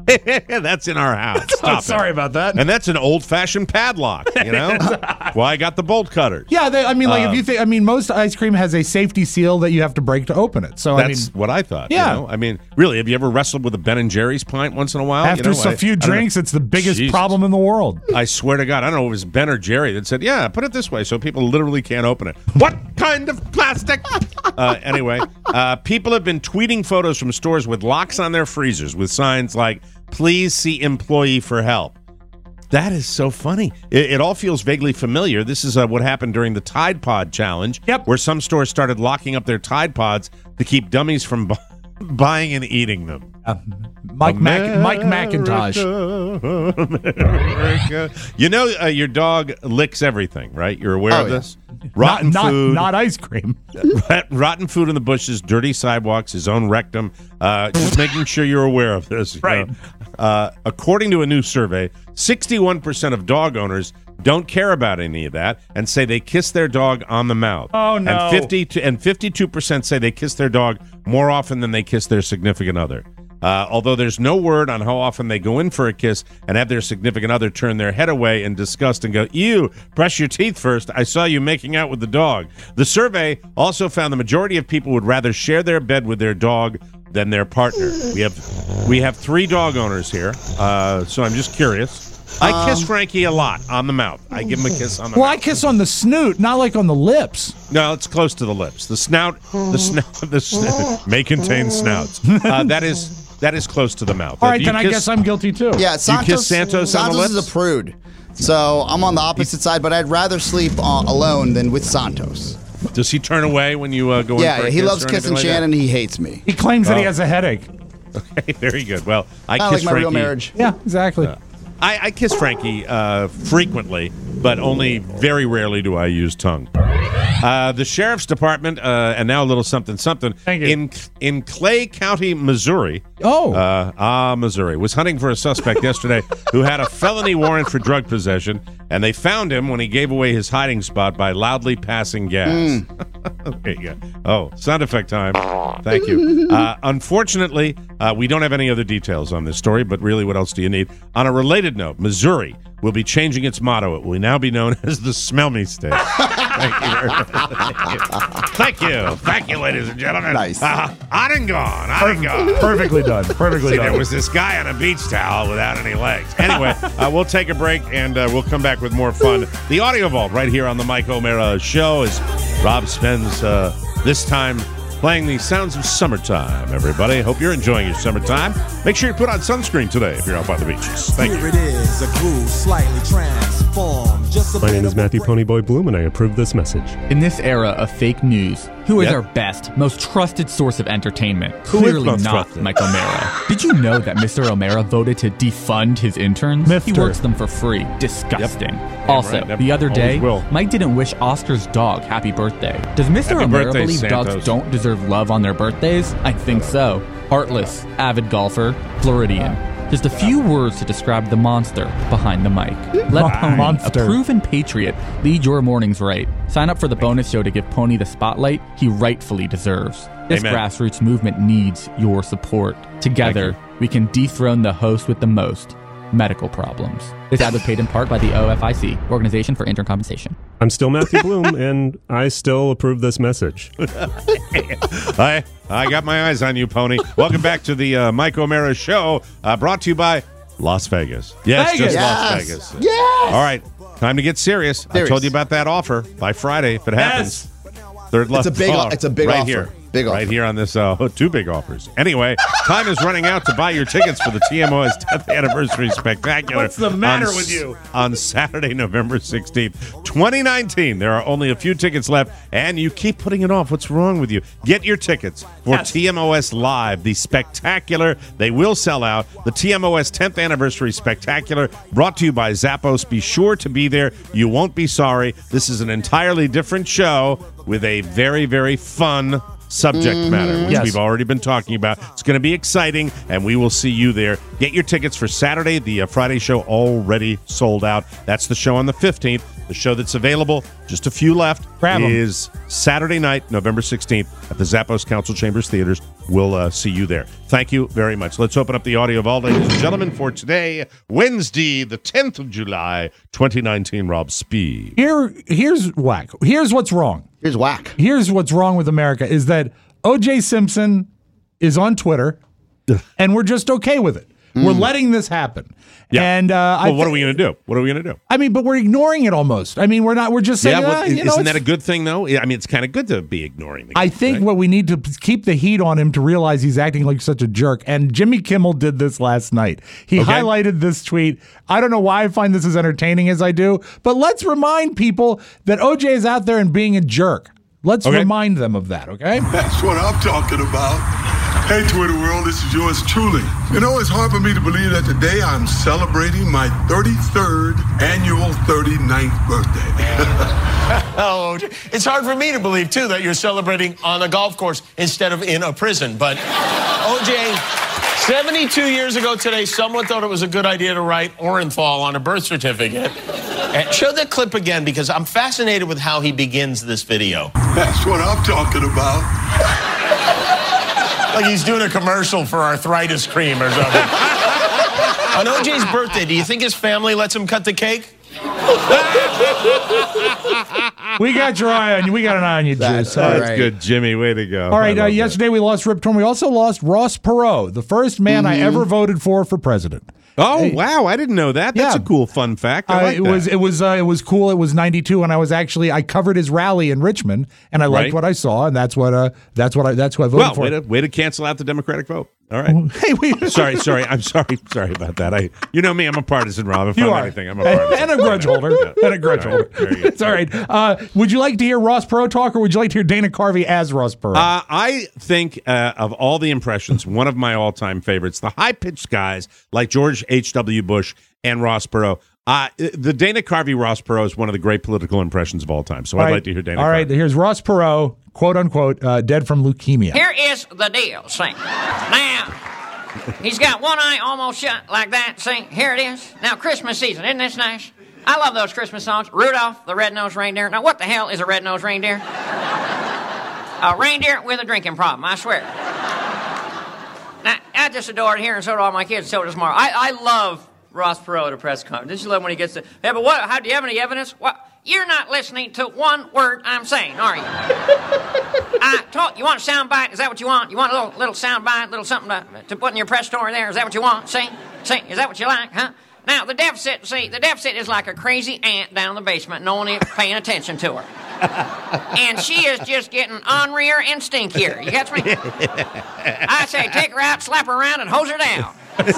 That's in our house. Stop Oh, sorry it. about that. And that's an old-fashioned padlock, you know? Well, I got the bolt cutters. Yeah, they, I mean, like Uh, if you think, I mean, most ice cream has a safety seal that you have to break to open it. So That's I mean, what I thought. Yeah. You know? I mean, really, have you ever wrestled with a Ben and Jerry's pint once in a while? after you know, a I- few I don't know. drinks, it's the biggest Jesus. problem in the world. I swear to God, I don't know if it was Ben or Jerry that said, yeah, put it this way, so people literally can't open it. What kind of plastic? uh, anyway, uh, people have been tweeting photos from stores with locks on their freezers with signs like, please see employee for help. That is so funny. It, it all feels vaguely familiar. This is uh, what happened during the Tide Pod Challenge, yep. where some stores started locking up their Tide Pods to keep dummies from bu- buying and eating them. Uh, Mike Mac- Mike McIntosh. America. You know, uh, your dog licks everything, right? You're aware Oh, of yeah. this? Rotten not, food. Not, not ice cream. Rotten food in the bushes, dirty sidewalks, his own rectum. Uh, just making sure you're aware of this. you Right. know. Uh, according to a new survey, sixty-one percent of dog owners don't care about any of that and say they kiss their dog on the mouth. Oh, no. And fifty to, and fifty-two percent say they kiss their dog more often than they kiss their significant other. Uh, although there's no word on how often they go in for a kiss and have their significant other turn their head away in disgust and go, ew, brush your teeth first. I saw you making out with the dog. The survey also found the majority of people would rather share their bed with their dog than their partner. We have we have three dog owners here, uh, so I'm just curious. I kiss Um, Frankie a lot on the mouth. I give him a kiss on the Well, mouth. I kiss on the snoot, not like on the lips. No, it's close to the lips. The snout, the snout, the snout may contain snouts. Uh, that is that is close to the mouth. All Uh, right, do you then I kiss- guess I'm guilty too. Yeah, You Santos, kiss Santos on the Santos is lips? a prude. So I'm on the opposite side, but I'd rather sleep uh, alone than with Santos. Does he turn away when you uh, go in for Yeah, a he kiss loves or kissing anything like that? Shannon. He hates me. He claims that he Oh. has a headache. Okay, very good. Well, I Kinda kiss like my real Frankie. marriage. Yeah, exactly. Uh, I, I kiss Frankie uh, frequently, but only very rarely do I use tongue. Uh, the sheriff's department, uh, and now a little something something in in Clay County, Missouri. Oh, uh, ah, Missouri was hunting for a suspect yesterday who had a felony warrant for drug possession, and they found him when he gave away his hiding spot by loudly passing gas. There you go. Oh, sound effect time. Thank you. Uh, unfortunately, uh, we don't have any other details on this story, but really, what else do you need? On a related note, Missouri will be changing its motto. It will now be known as the Smell Me State. Thank you. very much. Thank you. Thank you, ladies and gentlemen. Nice. Uh, on and gone. On and gone. Perfectly done. Perfectly See, done. there was this guy on a beach towel without any legs. Anyway, uh, we'll take a break, and uh, we'll come back with more fun. The Audio Vault right here on the Mike O'Mara Show as Rob spends uh, this time playing the sounds of summertime, everybody. Hope you're enjoying your summertime. Make sure you put on sunscreen today if you're out by the beaches. Thank you. Here it is, a groove slightly transformed. Just a My name is Matthew Ponyboy Bloom, and I approve this message. In this era of fake news, who is Yep. our best, most trusted source of entertainment? Who is Clearly most not trusted? Mike O'Mara. Did you know that Mister O'Mara voted to defund his interns? He Mister works them for free. Disgusting. Damn Also, right. the other Always day, will. Mike didn't wish Oscar's dog happy birthday. Does Mister Happy O'Mara birthday, believe Santos. dogs don't deserve love on their birthdays? I think so. Heartless, avid golfer, Floridian. Just a few words to describe the monster behind the mic. Let Mon- Pony, monster. a proven patriot, lead your mornings right. Sign up for the bonus show to give Pony the spotlight he rightfully deserves. This Amen. grassroots movement needs your support. Together, we can dethrone the host with the most medical problems. This ad was paid in part by the O F I C, Organization for Intern Compensation. I'm still Matthew Bloom, and I still approve this message. I, I got my eyes on you, Pony. Welcome back to the uh, Mike O'Mara Show, uh, brought to you by Las Vegas. Yes, Vegas. just Las Yes. Vegas. Yes. All right, time to get serious. I Serious. told you about that offer by Friday if it happens. Third It's a left big- call it's a big right offer. here. Big right offer. here on this uh, two big offers. Anyway, time is running out to buy your tickets for the T M O S tenth Anniversary Spectacular. What's the matter on with s- you? On Saturday, November sixteenth, twenty nineteen. There are only a few tickets left, and you keep putting it off. What's wrong with you? Get your tickets for Yes. T M O S Live, the Spectacular. They will sell out. The T M O S tenth Anniversary Spectacular, brought to you by Zappos. Be sure to be there. You won't be sorry. This is an entirely different show with a very, very fun subject matter, which Yes. we've already been talking about. It's going to be exciting, and we will see you there. Get your tickets for Saturday. The uh, Friday show already sold out. That's the show on the fifteenth. The show that's available, just a few left, Grab 'em. is Saturday night, November sixteenth at the Zappos Council Chambers Theaters. We'll uh, see you there. Thank you very much. Let's open up the audio vault, ladies and gentlemen, for today, Wednesday, the tenth of July, twenty nineteen. Rob Speed. Here, here's whack. Here's what's wrong. Here's whack. Here's what's wrong with America is that O J Simpson is on Twitter, and we're just okay with it. Mm. We're letting this happen. Yeah. And uh, well, I th- what are we going to do? What are we going to do? I mean, but we're ignoring it almost. I mean, we're not. We're just saying. Yeah, well, ah, you know, isn't it's- that a good thing, though? I mean, it's kind of good to be ignoring the guy. I think right? what we need to keep the heat on him to realize he's acting like such a jerk. And Jimmy Kimmel did this last night. He Okay. highlighted this tweet. I don't know why I find this as entertaining as I do, but let's remind people that O J is out there and being a jerk. Let's Okay. remind them of that, okay? That's what I'm talking about. Hey, Twitter world, this is yours truly. You know, it's hard for me to believe that today I'm celebrating my thirty-third annual thirty-ninth birthday. Oh, it's hard for me to believe, too, that you're celebrating on a golf course instead of in a prison. But, O J, seventy-two years ago today, someone thought it was a good idea to write Orenthal on a birth certificate. And show that clip again, because I'm fascinated with how he begins this video. That's what I'm talking about. Like he's doing a commercial for arthritis cream or something. On O J's birthday, do you think his family lets him cut the cake? We got your eye on you. We got an eye on you, Juice. All That's right. good, Jimmy. Way to go. All right. I Uh, love yesterday we lost Rip Torn. We also lost Ross Perot, the first man I ever voted for for president. that. Oh, wow. I didn't know that. That's Yeah. a cool, fun fact. I Uh, like it that. was it was uh, it was cool. It was ninety-two, and I was actually I covered his rally in Richmond, and I liked Right. what I saw, and that's what uh that's what I that's who I voted well, for. way to, way to cancel out the Democratic vote. All right. Hey, we sorry, sorry. I'm sorry. Sorry about that. I, you know me. I'm a partisan, Rob. If You I'm are. anything, I'm a partisan. and a grudge holder, Yeah. and a grudge All right. holder. Very good. It's all right. Uh, would you like to hear Ross Perot talk, or would you like to hear Dana Carvey as Ross Perot? Uh, I think uh, of all the impressions, one of my all-time favorites, the high-pitched guys like George H W. Bush and Ross Perot. Uh, the Dana Carvey Ross Perot is one of the great political impressions of all time. So All I'd right. like to hear Dana. All Carvey. right, here's Ross Perot, quote unquote, uh, dead from leukemia. Here is the deal, see. Now, he's got one eye almost shut like that, see. Here it is. Now, Christmas season, isn't this nice? I love those Christmas songs. Rudolph the Red-Nosed Reindeer. Now, what the hell is a red-nosed reindeer? A reindeer with a drinking problem, I swear. Now, I just adore it here, and so do all my kids, so does Mark. I, I love Ross Perot at a press conference. Didn't you love when he gets to, yeah, but what, how, do you have any evidence? What? You're not listening to one word I'm saying, are you? I told you want a sound bite? Is that what you want? You want a little little sound bite, little something to, to put in your press story there? Is that what you want? See? See? Is that what you like, huh? Now, the deficit, see, the deficit is like a crazy ant down in the basement. No one is paying attention to her. And she is just getting ornerier and stinkier. You got me? I say, take her out, slap her around, and hose her down.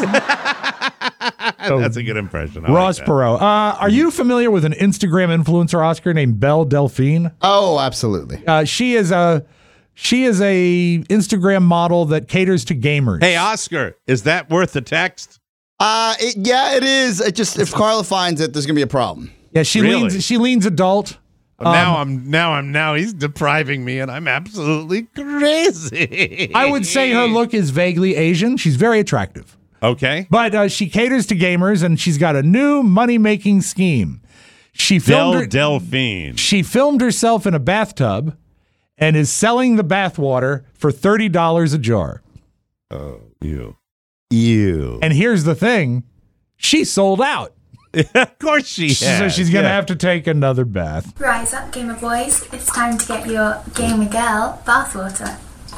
That's a good impression. I Ross like that. Perot. Uh, are you familiar with an Instagram influencer, Oscar, named Belle Delphine? Oh, absolutely. Uh, she is a she is a Instagram model that caters to gamers. Hey, Oscar, is that worth the text? Uh, it, yeah, it is. It just if Carla finds it, there's gonna be a problem. Yeah, she Really? leans she leans adult. now Um, I'm now I'm now he's depriving me, and I'm absolutely crazy. I would say her look is vaguely Asian. She's very attractive. Okay. But uh, she caters to gamers, and she's got a new money-making scheme. She filmed Belle her, Delphine. She filmed herself in a bathtub and is selling the bathwater for thirty dollars a jar. Oh, ew. Ew. And here's the thing. She sold out. Of course she So has. she's going to Yeah. have to take another bath. Rise up, Gamer Boys. It's time to get your Gamer Girl bathwater.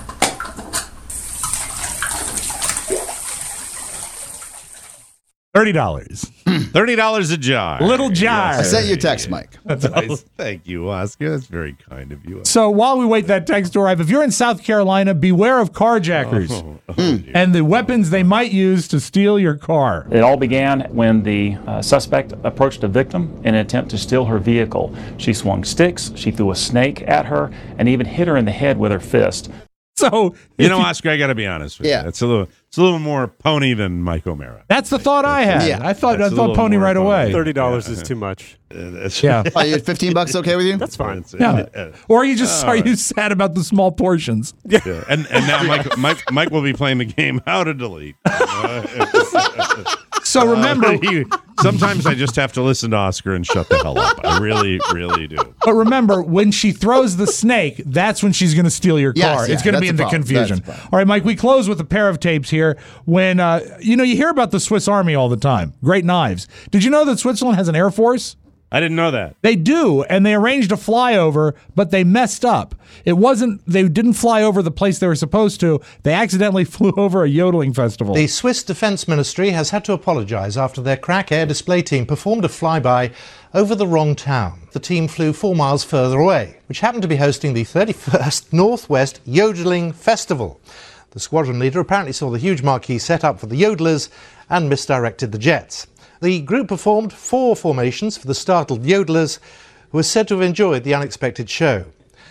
thirty dollars. thirty dollars a jar. Little jar. I sent you a text, Mike. That's nice. Oh, thank you, Oscar. That's very kind of you. So while we wait that text to arrive, if you're in South Carolina, beware of carjackers Oh, oh, dear. and the weapons they might use to steal your car. It all began when the uh, suspect approached a victim in an attempt to steal her vehicle. She swung sticks, she threw a snake at her, and even hit her in the head with her fist. So You know, Oscar, I got to be honest with Yeah. you. It's a little, it's a little more pony than Mike O'Mara. that's the thought I had. Yeah. I thought I That's a thought little Pony more right pony. away. Thirty dollars Yeah. is too much. Uh, that's- Yeah. Oh, you had fifteen bucks okay with you? That's fine. Yeah. Uh, Or are you just all are right. you sad about the small portions? Yeah. And and now Mike Mike Mike will be playing the game How to Delete. Uh, So remember, he, sometimes I just have to listen to Oscar and shut the hell up. I really, really do. But remember, when she throws the snake, that's when she's going to steal your Yes, car. yeah, it's going to be in the problem. confusion. That's the problem. All right, Mike, we close with a pair of tapes here. When, uh, you know, you hear about the Swiss Army all the time. Great knives. Did you know that Switzerland has an Air Force? I didn't know that. They do, and they arranged a flyover, but they messed up. It wasn't, they didn't fly over the place they were supposed to. They accidentally flew over a yodeling festival. The Swiss Defense Ministry has had to apologize after their crack air display team performed a flyby over the wrong town. The team flew four miles further away, which happened to be hosting the thirty-first Northwest Yodeling Festival. The squadron leader apparently saw the huge marquee set up for the yodelers and misdirected the jets. The group performed four formations for the startled yodelers, who were said to have enjoyed the unexpected show.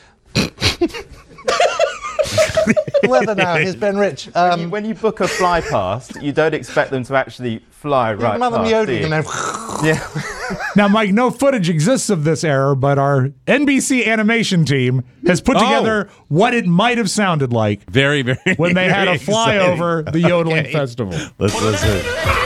Weather now, here's Ben Rich. Um, when, you, when you book a fly past, you don't expect them to actually fly right another past, yodeling do you? and then- Yeah. Now, Mike, no footage exists of this error, but our N B C animation team has put Oh. together what it might have sounded like Very, very when they had very a flyover exciting. the yodeling Okay. festival. Let's listen.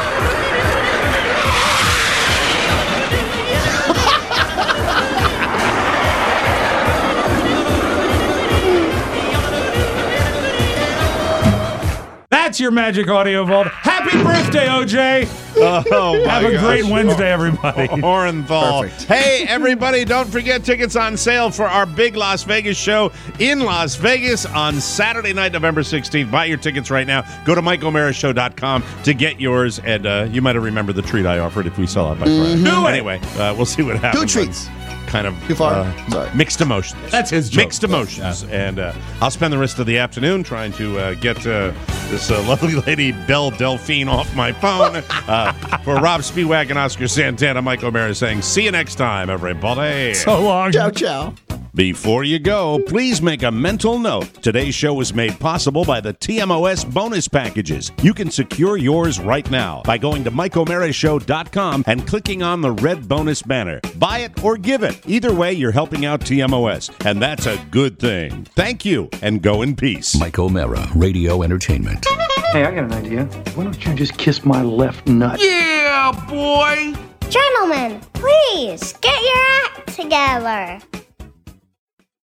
That's your Magic Audio Vault. Happy birthday, O J! Oh, my Have a gosh. great Wednesday, everybody. Orenthal. Perfect. Hey, everybody, don't forget tickets on sale for our big Las Vegas show in Las Vegas on Saturday night, November sixteenth. Buy your tickets right now. Go to mike o'mara show dot com to get yours, and uh, you might have remembered the treat I offered if we sell out by Friday. Do it! Anyway, uh, we'll see what happens. Two treats. Kind of Too far? uh, Sorry. mixed emotions. That's his joke. Mixed emotions. And uh, I'll spend the rest of the afternoon trying to uh, get uh, this uh, lovely lady, Belle Delphine, off my phone. Uh, for Rob Spiewak and Oscar Santana, Mike O'Mara saying, see you next time, everybody. So long. Ciao, ciao. Before you go, please make a mental note. Today's show was made possible by the T M O S bonus packages. You can secure yours right now by going to mike o'mara show dot com and clicking on the red bonus banner. Buy it or give it. Either way, you're helping out T M O S, and that's a good thing. Thank you, and go in peace. Mike O'Mara, Radio Entertainment. Hey, I got an idea. Why don't you just kiss my left nut? Yeah, boy! Gentlemen, please get your act together.